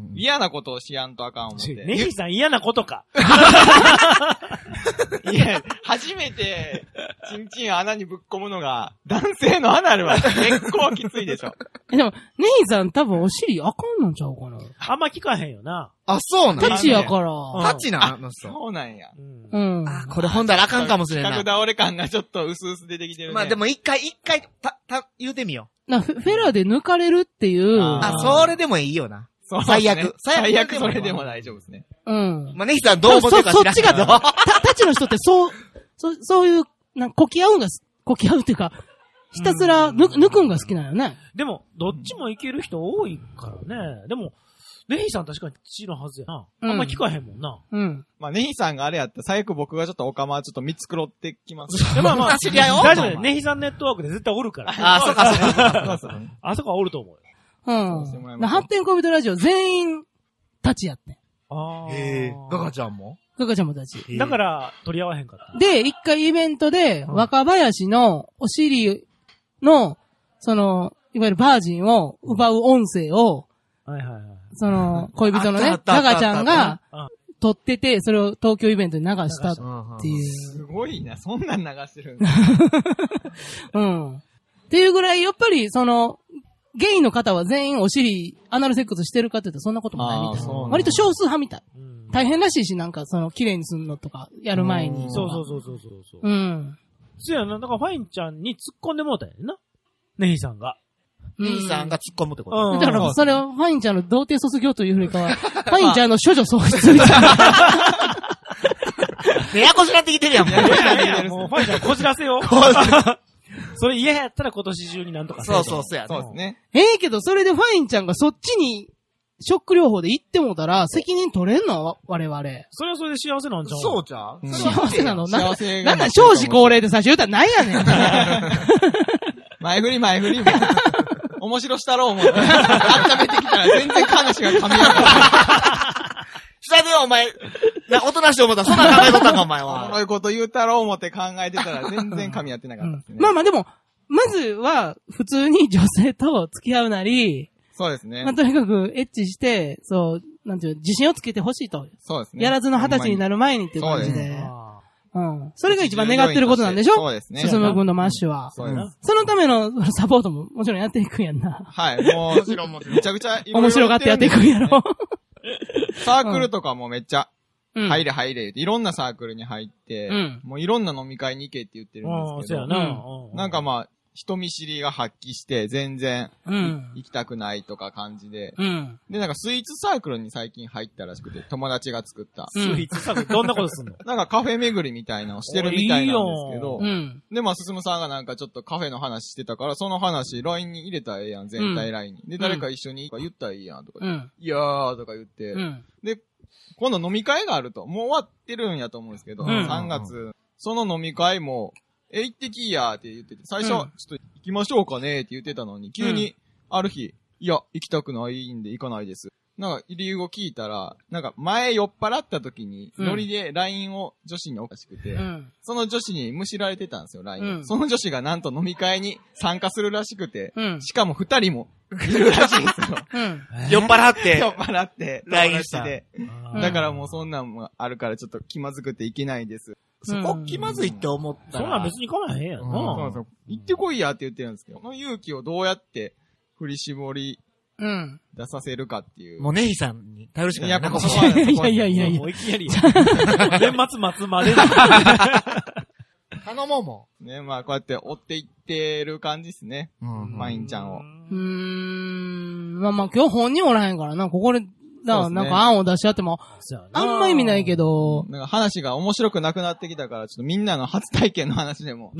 嫌なことをしやんとあかん思って。 ネヒさん嫌なことか。 いや、初めて、チンチン穴にぶっ込むのが、男性のアナルは結構きついでしょ。 でも、ネヒさん多分お尻あかんのちゃうかな。 あんま聞かへんよな。 あ、そうなんタチやから。 タチなのそうなんや。 うん。 あ、これほんだらあかんかもしれない。 角倒れ感がちょっと薄々出てきてるね。 まあでも一回、一回、た、た、言うてみよう。な、フェラで抜かれるっていう。 あ、それでもいいよな。 そう、 最悪。 最悪それでも大丈夫ですね。 うん。 まあ、ネヒさんどう思ってるか知らんけど。そ、そっちが、た、たちの人ってそう、そ、そういう、なんか、こき合うんが、こき合うっていうか、ひたすら抜、抜くんが好きなのよね。 でも、どっちもいける人多いからね。でも、ネヒさん確かに血のはずやな。あんま聞かへんもんな。 うん。 まあ、ネヒさんがあれやったら、最悪僕がちょっとオカマはちょっと見繕ってきます。 まあまあ、 知り合いよ。 大丈夫だよ。ネヒさんネットワークで絶対おるから。 あ、そうか、そうか。 あそこはおると思うよ。 うん。発展恋人ラジオ全員、たちやって。 ああ。 へえ。ガガちゃんもガガちゃんもたち。 だから、取り合わへんかった。 で、一回イベントで、若林のお尻の、その、いわゆるバージンを奪う音声を、 はいはいはい。 その、恋人のね、ガガちゃんが、撮ってて、それを東京イベントに流したっていう。 すごいな、そんなん流してるんうん。っていうぐらい、やっぱり、その、ゲイの方は全員お尻、アナルセックスしてるかって言ったらそんなこともないみたいな。割と少数派みたい。うん、大変らしいし、なんかその、綺麗にするのとか、やる前に。 そうそうそうそうそう。 うん。 そうやな、だからファインちゃんに突っ込んでもうたんやな。ネヒさんが。 ネヒさんが突っ込むってこと、 うん、だから、それはファインちゃんの童貞卒業というよりかは、ファインちゃんの処女喪失みたいな。 ねやこしなってきてるやん、もう。 いやいや、もうファインちゃんこじらせよ。それ嫌やったら今年中になんとかそうそうそうや。 そうですね。 ええけど、それでファインちゃんがそっちに、ショック療法で行ってもたら、責任取れんの我々。 それはそれで幸せなんちゃうそうちゃう、 うん、幸せなのな、なんか少子高齢で最初言うたら何やねん。 前振り前振り。面白したろう思って。温めてきたら全然話が噛み合わない。 久々お前、 な、おとなしい思ったらそんな考えとったんか、お前は。 そういうこと言うたろう思って考えてたら全然噛み合ってなかったですね。 まあまあでも、まずは、普通に女性と付き合うなり、 そうですね。 まあとにかくエッチして、そう、なんていう、自信をつけてほしいと。 そうですね。 やらずの二十歳になる前にっていう感じで。うん。それが一番願ってることなんでしょ？ そうですね。 進む君のマッシュは。 そうですね。 そのためのサポートももちろんやっていくんやんな。 はい。もう、もちろんもちろん。めちゃくちゃ面白がってやっていくんやろ。 サークルとかもめっちゃ、入れ入れ言って、いろんなサークルに入って、もういろんな飲み会に行けって言ってるんですけど、なんかまあ、人見知りが発揮して、全然、行きたくないとか感じで、うん、で、なんかスイーツサークルに最近入ったらしくて、友達が作った。 スイーツサークルどんなことすんの？ なんかカフェ巡りみたいなのをしてるみたいなんですけど、いいうん、で、まあ、進さんがなんかちょっとカフェの話してたから、その話 ライン に入れたらええやん、全体 ライン に。で、誰か一緒に言ったらいいやんとか、うん、いやーとか言って、うん、で、今度飲み会があると、もう終わってるんやと思うんですけど、うん、さんがつ、その飲み会も、え、行ってきーやーって言ってて、最初、ちょっと行きましょうかねーって言ってたのに、急に、ある日、いや、行きたくないんで行かないです。なんか、理由を聞いたら、なんか、前酔っ払った時に、ノリで ライン を女子に送らしくて、うん、その女子にむしられてたんですよ、ライン を、うん。その女子がなんと飲み会に参加するらしくて、うん、しかも二人もいるらしいんですよ。うん、 酔っ払って。 酔っ払って、ライン して。だからもうそんなんもあるからちょっと気まずくていけないです。 そこ気まずいって思ったら。 そんなん別に来ないへんやんな。 そうそう。行ってこいやって言ってるんですけど、この勇気をどうやって振り絞り、うん。出させるかっていう。 もうネヒさんに頼るしかない。 いや、ここは。 いやいやいやいや。 もういきなり。年末末まで。 頼もうもん。ね、まあこうやって追っていってる感じですね。うん。マインちゃんを。 うーん。まあまあ今日本人おらへんからな、ここで。だからなんか案を出し合っても、あんま意味ないけど。 なんか話が面白くなくなってきたから、ちょっとみんなの初体験の話でも。 え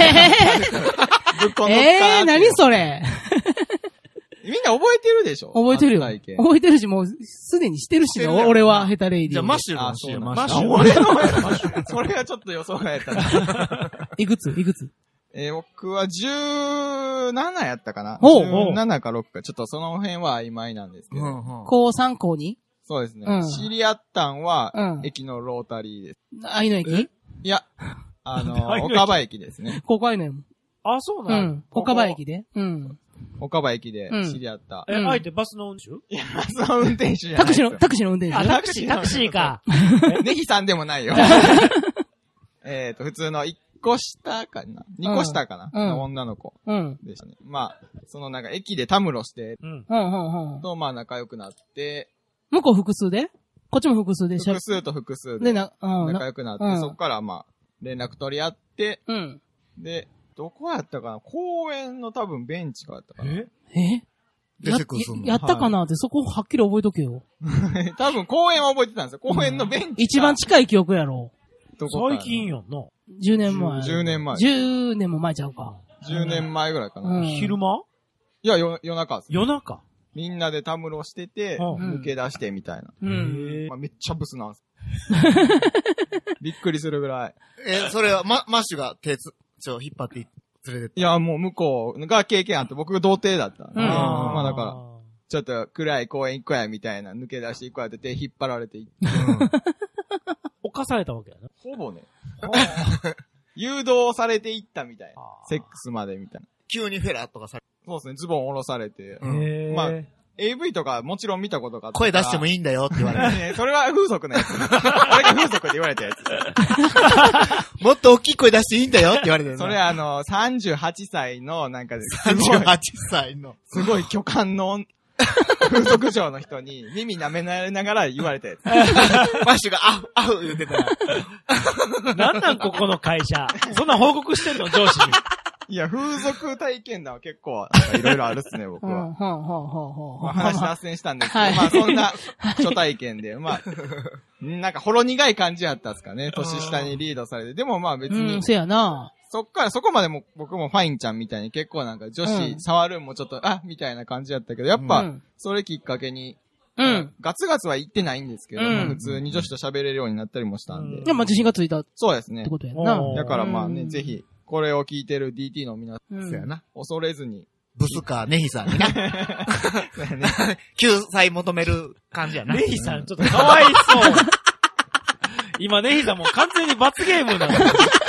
ー、えー、何それみんな覚えてるでしょ？ 覚えてるよ。覚えてるし、もうすでにしてるしね、俺はヘタレイディ。 じゃあマッシュのしマッシュ。俺のそれはちょっと予想がやったな。 いくついくつえー、僕はじゅうななやったかな。じゅうななかろくか。ちょっとその辺は曖昧なんですけど。 高さん高にそうですね。うん、知り合ったんは、うん、駅のロータリーです。 愛の駅いや、あの、岡場駅ですね。 ここ愛の駅。 あ、そうなの、うん、 岡場駅でうん。 岡場駅で知り合った。 うん、え、あえてバスの運転手いや、バスの運転手じゃない。 タクシーの、タクシーの運転手あ、タクシー、タクシーか。 ネヒさんでもないよ。えっと、普通のいっこ下かな ?に 個下かな、うん、の女の子でしたね。うん、まあ、そのなんか駅でたむろして、うん、と、まあ仲良くなって、 向こう複数でこっちも複数で複数と複数で仲良くなって、うん、そこからまあ、連絡取り合って、うん、で、どこやったかな公園の多分ベンチかやったかなええや, や, やったかなって、はい、そこはっきり覚えとけよ。 多分公園は覚えてたんですよ。公園のベンチ、うん。 一番近い記憶やろ。 最近やんな。 じゅうねんまえ。 じゅうねんまえ。 じゅうねんも前ちゃうか。 じゅうねんまえぐらいかな。 うん、昼間いや、夜中です、ね。 夜中みんなでたむろしてて、うん、抜け出してみたいな。うん。まあ、めっちゃブスなんです。びっくりするぐらい。 え、それは、ま、マッシュが手つ、ちょ、引っ張って連れてった。 いや、もう向こうが経験あって、僕が童貞だった。うん。まあだから、ちょっと暗い公園行こうやみたいな、抜け出して行こうやって手引っ張られていって。 犯されたわけやな。 ほぼね。誘導されていったみたいな。セックスまでみたいな。 急にフェラとかされそうですね、ズボン下ろされて。うん、まあ、エーブイ とかもちろん見たことがあった。 声出してもいいんだよって言われて。 それは風俗のやつ。あれが風俗って言われたやつ。もっと大きい声出していいんだよって言われてる。 それあの、さんじゅうはっさいの、なんか、 さんじゅうはっさいの。 すごい巨漢の、風俗嬢の人に耳舐められながら言われたやつ。 マッシュがアフ、アフ言ってたら。 なんなんここの会社。そんな報告してんの上司に。 いや、風俗体験談は結構、いろいろあるっすね、僕は。話脱線したんですけど、まあそんな初体験で、まあ、なんかほろ苦い感じやったっすかね。年下にリードされて。でもまあ別に。 うん、せやな。 そっから、そこまでも僕もファインちゃんみたいに結構なんか女子触るんもちょっと、うん、あみたいな感じやったけど、やっぱ、それきっかけに、うん。ガツガツは言ってないんですけど、うん、普通に女子と喋れるようになったりもしたんで。 いや、まあ自信がついた。 そうですね。 ってことやな。 だからまあね、ぜひ、これを聞いてる ディーティー の皆さん、うん、やな。恐れずに。 ブスか、ネヒさんにな。救済求める感じやな。 ネヒさん、ちょっとかわいそう。 今ねひさんもう完全に罰ゲームなの。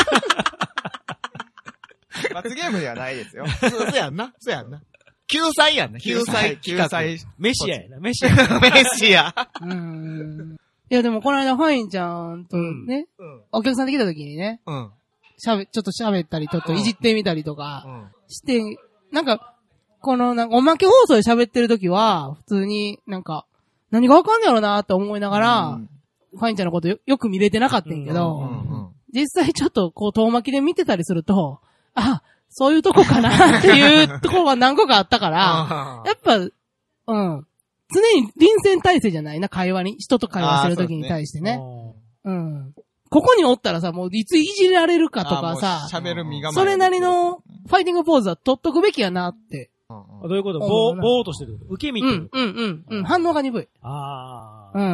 罰ゲームではないですよ。 そう、そうやんな。そうやんな。救済やんな。救済。 救済。 メシアやな、メシア。 メシア。 うーん。いやでもこの間ファインちゃんとね、うん、お客さんで来た時にね、うん、しゃべ、ちょっと喋ったり、ちょっといじってみたりとかして、うん、なんか、このなんかおまけ放送で喋ってる時は、普通になんか、何がわかんねやろなって思いながら、うん、ファインちゃんのこと よ, よく見れてなかったんやけど、うんうんうん、実際ちょっとこう遠巻きで見てたりすると、あ、そういうとこかなっていうところが何個かあったから、やっぱ、うん。常に臨戦態勢じゃないな、会話に。人と会話してるときに対してね。う, うん。ここにおったらさ、もういついじられるかとかさ、 喋る身構え。 それなりのファイティングポーズは取っとくべきやなって。 どういうことぼー、ぼーっとしてる受け身ってる。 うん、うん、うん、うん。反応が鈍い。 ああ。うん。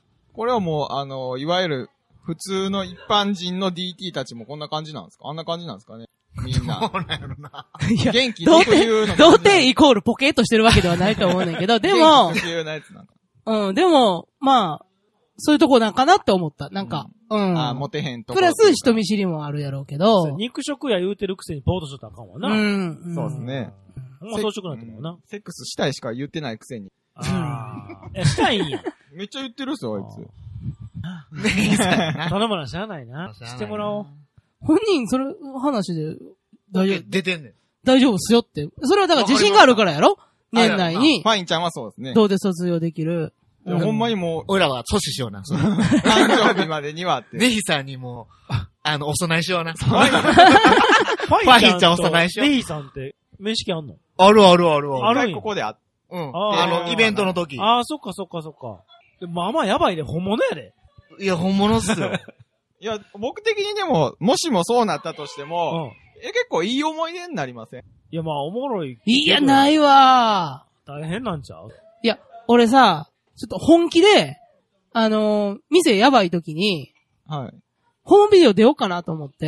これはもう、あの、いわゆる、普通の一般人の ディーティー たちもこんな感じなんですか？あんな感じなんですかね？みんな。 そうなんやろな。 いや、 元気特有の。 童貞イコールポケーっとしてるわけではないと思うねんだけど、でも、 元気特有なやつなんか。 うん、でも、まあ、そういうとこなんかなって思った。なんか、うん。うん、 あ、モテへんとこ。 プラス人見知りもあるやろうけど。 肉食や言うてるくせにポートしとったらあかんわな。 うん。 うん、そうですね。 ほんま装飾なんてもんな。 セックスしたいしか言ってないくせに。 ああ。え、したいんや。 めっちゃ言ってるっすよ、あいつ。 頼むな、しゃあないな。してもらおう。 本人、それ、話で、 大丈夫。出てんねん。 大丈夫っすよって。それはだから自信があるからやろ？年内に。 ファインちゃんはそうですね。 どうで卒業できる。 うん、ほんまにもう。 俺らは阻止しような。 誕生日までにはって。 ネヒさんにも、あの、お供えしような。ファインちゃんお供えしよう。 ネヒさんって、面識あんの？ あるあるあるある。 あるここであっうん。あの、イベントの時。 ああ、そっかそっかそっか。まあまあやばいで、本物やで。 いや、本物っすよ。 いや、僕的にでも、もしもそうなったとしても、うん、え、結構いい思い出になりません？ いや、まあ、おもろい。 いや、ないわー。大変なんちゃう？ いや、俺さ、ちょっと本気で、あのー、店やばい時に、 はい。 ホームビデオ出ようかなと思って。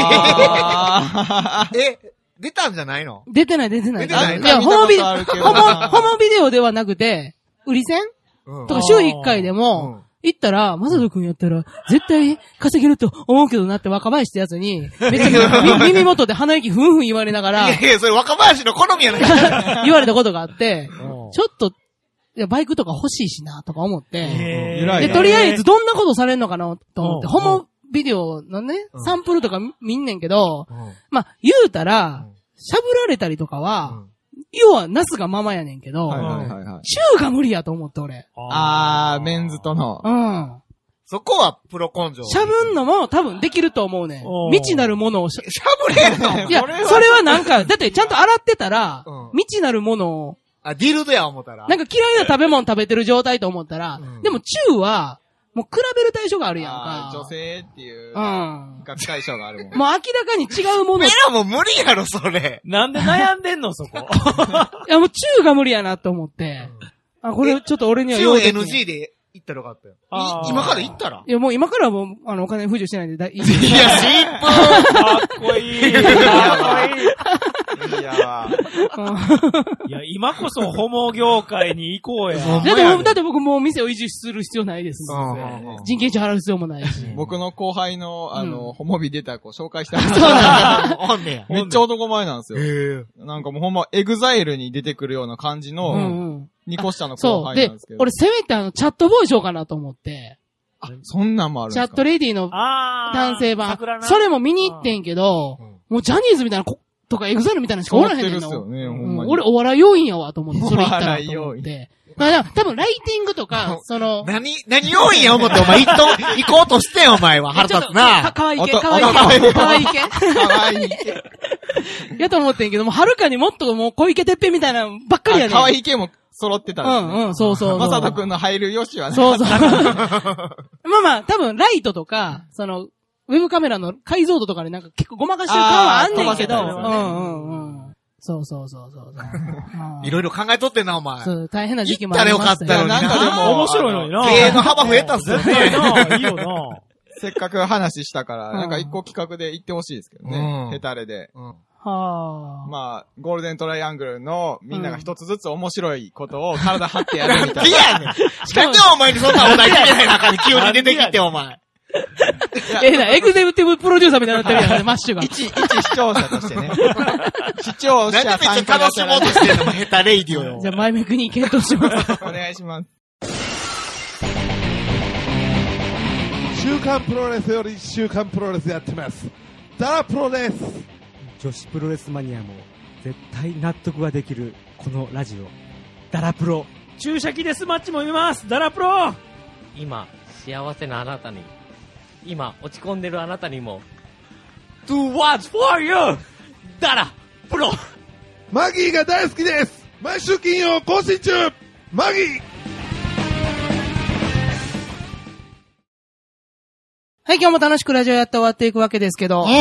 あえ、出たんじゃないの？ 出てない、出てない。 出てない。 いや、ホームビデオ、ホームビデオではなくて、売り線、うん、とか週一回でも、うん行ったら、まさとくんやったら、絶対稼げると思うけどなって若林ってやつに、めっちゃ耳元で鼻息ふんふん言われながら、 いやいや、それ若林の好みやないか。 言われたことがあって、ちょっと、いや、バイクとか欲しいしな、とか思って、で、とりあえずどんなことされんのかな、と思って、ホモビデオのね、サンプルとか見んねんけど、まあ、言うたら、しゃぶられたりとかは、要は、ナスがままやねんけど、はいはいはいはい、チューが無理やと思って、俺。 あー、メンズとの。 うん。 そこはプロ根性。 しゃぶんのも多分できると思うねん。未知なるものをしゃ、 しゃぶれんのいや、それはなんか、だってちゃんと洗ってたら、うん、未知なるものを。 あ、ディルドや思ったら。 なんか嫌いな食べ物食べてる状態と思ったら、うん、でもチューは、もう比べる対象があるやんか。 女性っていう。 うん。 比較対象があるもん。 もう明らかに違うもの。 メラも無理やろ、それ。 なんで悩んでんの、そこ。 いや、もうチューが無理やなと思って。うん、あ、これちょっと俺には用意できない。チュー エヌジー で行ったらよかったよ。今から行ったらいや、もう今からもう、あの、お金不自由してないんでだいい。 いや、シップかっこいい。かっこいい。 いやいや、今こそホモ業界に行こうや。 だって、だって僕もう店を維持する必要ないですもん。人件費払う必要もないし。 僕の後輩の、あの、うん、ホモビ出た子紹介したそうなんだ。 めっちゃ男前なんですよ。なんかもうほんまエグザイルに出てくるような感じの、ニコ下の後輩なんですけど。 俺せめてあの、チャットボーイしようかなと思って。 あ、そんなんもあるんですか？ チャットレディの男性版。それも見に行ってんけど、もうジャニーズみたいなとかエグザイルみたいなしかおらへんねんの。 よね、ほんまに。 俺お笑い要員やわと思って、それ言ったらと思って。だから多分ライティングとか、その。 何、何要員や思ってお前行っと、行こうとしてんお前は。腹立つな。 かわいいけ、かわいいけ。かわいいけ。 かわいいけ。 やと思ってんけども、はるかにもっともう小池てっぺんみたいなばっかりやねん。 かわいいけも揃ってたんですね。 うんうん、そうそう。 まさとくんの入るよしはね。 そうそう。まあまあ、多分ライトとか、その、ウェブカメラの解像度とかでなんか結構ごまかしてる感はあんねんけど、うんうんうん。そうそうそうそう。 いろいろ考えとってんな、お前。 そう、大変な時期もありましたよ。 行ったらよかったのにな。 なんかでも、面白いのにな。 経営の幅増えたっすよね。 いいよな。 せっかく話したから、なんか一個企画で言ってほしいですけどね。ヘタレで。 はあ。 まあ、ゴールデントライアングルのみんなが一つずつ面白いことを体張ってやるみたいな。 いやねん。しかもお前にそんなお題聞けない中に急に出てきて、お前。 ええな、エグゼクティブプロデューサーみたいになってるやん、マッシュが。 一、一視聴者としてね。視聴者参加楽しもうとしてるのも下手レイディオよ。 じゃあ、前めくに検討します。 お願いします。 週刊プロレスより週刊プロレスやってます。ダラプロです。 女子プロレスマニアも絶対納得ができるこのラジオ。ダラプロ。 注射器デスマッチも見ます。ダラプロ。 今、幸せなあなたに。今、落ち込んでるあなたにも。 Do what's for you! ダラプロ。 マギーが大好きです。毎週金曜更新中。マギー。 はい、今日も楽しくラジオやって終わっていくわけですけど、うん、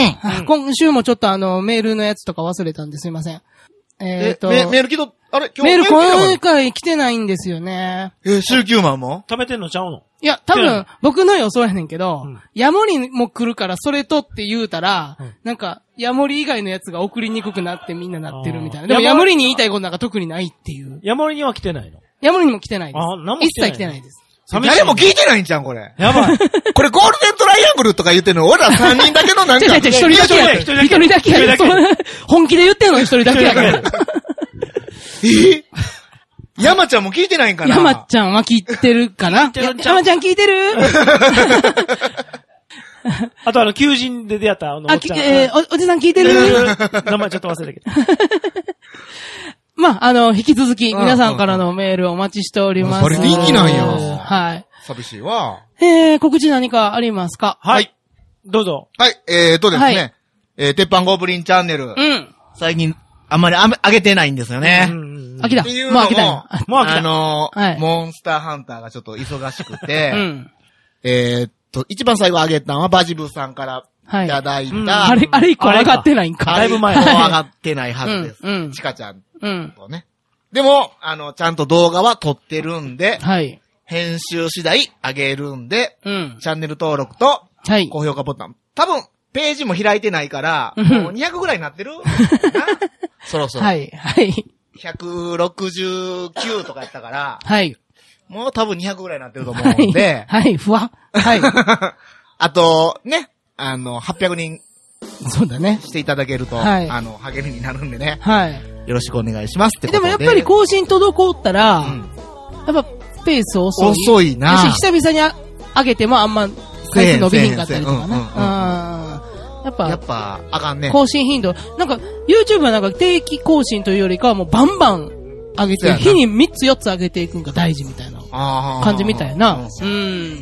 今週もちょっとあの、メールのやつとか忘れたんですいません。えっ、ー、とメ、メール来と、あれ今日メール今回来てないんですよね。 えー、週きゅうまんも食べてんのちゃうの？ いや、多分、僕の予想やねんけど、うん、ヤモリも来るからそれとって言うたら、うん、なんか、ヤモリ以外のやつが送りにくくなってみんななってるみたいな。でもヤモリに言いたいことなんか特にないっていう。 ヤモリには来てないの？ ヤモリにも来てないです。 あ、何も一切来てないです。 誰も聞いてないんじゃん、これ。 やばい。 これゴールデントライアングルとか言ってんの、俺らさんにんだけのなんか。 違う違う、一人だけや。一人だけや。本気で言ってんの一人だけやから。 え山ちゃんも聞いてないんかな？ 山ちゃんは聞いてるかな？山ちゃん聞いてる？ あとあの、求人で出会ったあの、 おっちゃん。えー、お、おじさん聞いてる？ 名前ちょっと忘れたけど。 まあ、あの、引き続き、皆さんからのメールをお待ちしております。 これ人気なんや。 はい。 寂しいわ。 えー、告知何かありますか？ はい。どうぞ。 はい、えーとですね。はい、えー、鉄板ゴブリンチャンネル。うん。最近、あんまりあ上げてないんですよね。 うん。飽きた。もう飽きたよ。 もう飽きた。 あのー、はい、モンスターハンターがちょっと忙しくて、うん。えーっと、一番最後上げたのはバジブさんからいただいた。はいうん、 あれ、あれ一個上がってないんか。 だいぶ前も上がってないはずです。うん。チカちゃんとね。でも、あの、ちゃんと動画は撮ってるんで、はい。編集次第上げるんで、うん。チャンネル登録と、はい。高評価ボタン。多分、ページも開いてないから、もうにひゃくぐらいになってるそろそろ。 はい、はい。 ひゃくろくじゅうきゅうとかやったから、 はい。 もう多分にひゃくぐらいになってると思うんで、 はい、はい、ふわ。はい。 あと、ね、あの、はっぴゃくにん。 そうだね。 していただけると、はい。あの、励みになるんでね。 はい。 よろしくお願いしますってことで。 でもやっぱり更新滞ったら、うん、やっぱペース遅い。 遅いな。 久々に上げてもあんま回数伸びひんかったりとかね。やっぱ、 やっぱ、あかんね。 更新頻度。なんか、YouTube はなんか定期更新というよりかはもうバンバン上げて、日にみっつよっつ上げていくのが大事みたいな感じみたいな。うん。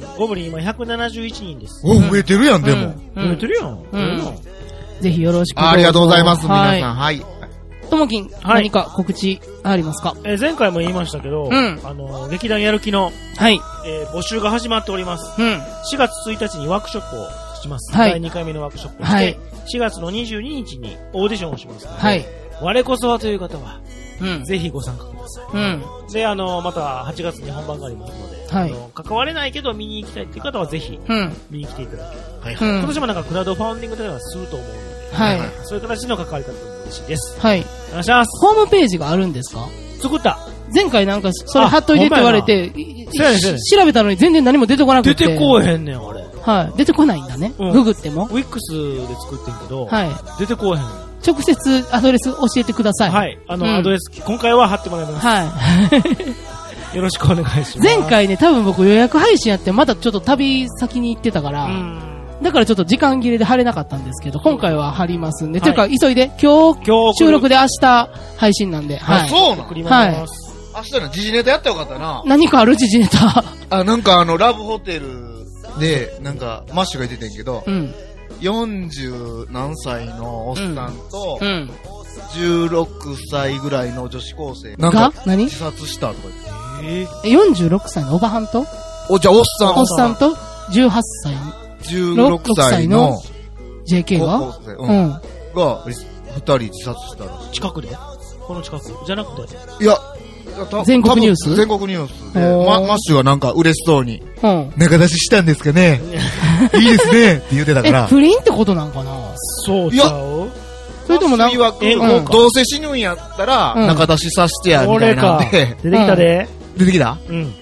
ゴブリン今ひゃくななじゅういちにんです。 お、増えてるやん、でも。 増えてるやん。うん。 ぜひよろしくお願いします。ありがとうございます、皆さん。はい。 ともきん、何か告知ありますか？ えー、前回も言いましたけど、うん、あの、劇団やる気の、 はい。 えー、募集が始まっております。うん。しがつついたちにワークショップをします。はい。だいにかいめのワークショップをして、はい。しがつのにじゅうににちにオーディションをしますので、はい。我こそはという方は、うん。ぜひご参加ください。うん。で、あの、またはちがつに本番がありますので、はい。あの、関われないけど見に行きたいっていう方はぜひ、うん。見に来ていただければ。はい。はい。今年もなんかクラウドファンディングとかはすると思うので、はい。そういう形の関わり方も嬉しいです。 はい。 お願いします。 ホームページがあるんですか？ 作った。 前回なんか、それ貼っといてって言われて、調べたのに全然何も出てこなくて。 出てこえへんねん、あれ。 はい。出てこないんだね。ググっても。 ウィックスで作ってんけど、はい。出てこえへん。 直接アドレス教えてください。 はい。あの、アドレス、今回は貼ってもらいます。はい。よろしくお願いします。 前回ね、多分僕予約配信やってまだちょっと旅先に行ってたから、だからちょっと時間切れで貼れなかったんですけど、今回は貼りますんで、というか急いで、今日、収録で明日配信なんで、 はい。あ、そうなの？はい。 明日の時事ネタやったらよかったな。 何かある時事ネタ。 あ、なんかあの、ラブホテルで、なんか、マッシュが言ってたんやけど、うん。よんじゅう何歳のおっさんと、うん。じゅうろくさいぐらいの女子高生が何自殺したとか言って。えー、よんじゅうろくさいのおばはんとお、じゃあおっさん。 おっさんとじゅうはっさい。 じゅうろくさいのジェーケー が高校生、うん。が、ふたり自殺したらしい。 近くでこの近くじゃなくていや、 全国ニュース全国ニュースで、ま、マッシュがなんか嬉しそうに、うん、中出ししたんですかねいいですねって言ってたから。 え、不倫ってことなんかな？ そうちゃう？ それともなんか、うん、どうせ死ぬんやったら、中出しさせてや、みたいなんで。 出てきたで。 出てきた？ うん。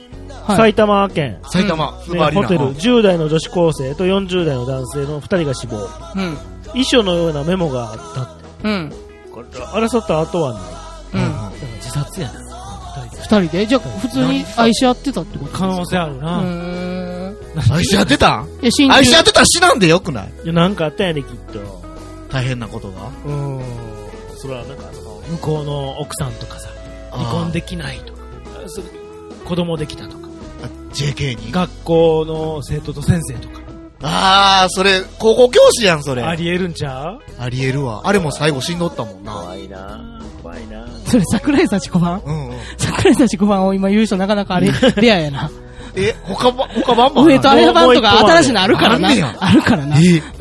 はい、埼玉県。 埼玉、 うんね、ホテル、じゅう代の女子高生とよんじゅう代の男性のふたりが死亡。うん。遺書のようなメモがあったって。うん。これ、争った後はね、うん。だから自殺やな。 二人でじゃあ、普通に愛し合ってたってこと可能性あるな。うーん。愛し合ってたんいや、愛し合ってたら死なんでよくない？ いや、なんかあったんやね、きっと。 大変なことがうーん。それはなんか、その、向こうの奥さんとかさ、離婚できないとか、子供できたとか。 ジェーケー に学校の生徒と先生とか。 あー、それ、高校教師やん、それ。 ありえるんちゃう？ ありえるわ。あれも最後死んどったもんな。 怖いな怖いなそれ、桜井幸子版？うんうん。桜井幸子版を今言う人なかなかあれ、レアやな。 え、他ば、他版も上戸彩版とか新しいのあるからな。あるからな。えうん。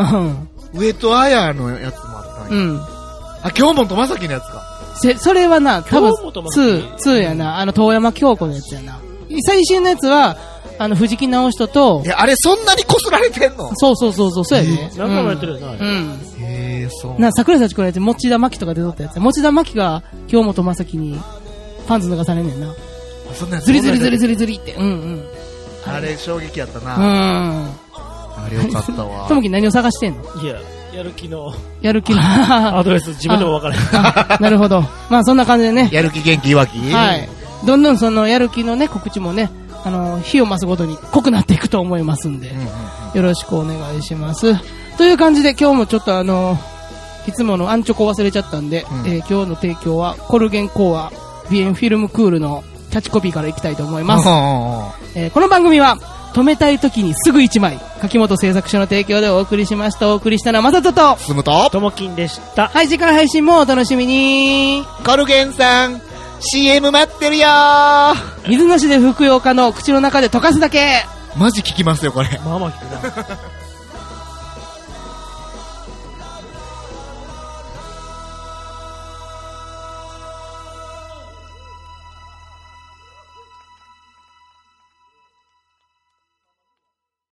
上戸彩のやつもあったんや。うん。あ、京本正樹のやつか。 せ、それはな、多分、ツー、ツーやな。あの、遠山京子のやつやな。最新のやつは、あの、藤木直人と。 え、あれそんなにこすられてんの？ そうそうそうそう、そうやね。 何回もやってるよな、うん。 へえ、そう。な、桜井幸子のやつ、持田真希とか出とったやつ。持田真希が、京本正樹に、パンツ脱がされんねんな。 そんなやつ。 ズリズリズリズリズリって。うんうん。 あれ、衝撃やったな。うん。あれよかったわ。 ともき何を探してんの？ いや、やる気の。 やる気の。 アドレス自分でも分からない。なるほど。まあそんな感じでね。 やる気元気いわき？ はい。どんどんそのやる気のね、告知もね、あの、日を増すごとに濃くなっていくと思いますんで、うんうんうん、よろしくお願いします。という感じで今日もちょっとあの、いつものアンチョコ忘れちゃったんで、うん、えー、今日の提供はコルゲンコア、ビエンフィルムクールのキャッチコピーからいきたいと思います。えー、この番組は、止めたい時にすぐ一枚、柿本製作所の提供でお送りしました。お送りしたのはまさとと、 すむと、 ともきんでした。 はい、次回配信もお楽しみに。 コルゲンさん、シーエム 待ってるよー。 水なしでふくよかの口の中で溶かすだけ。 マジ聞きますよ、これ。 まあまあ聞くな。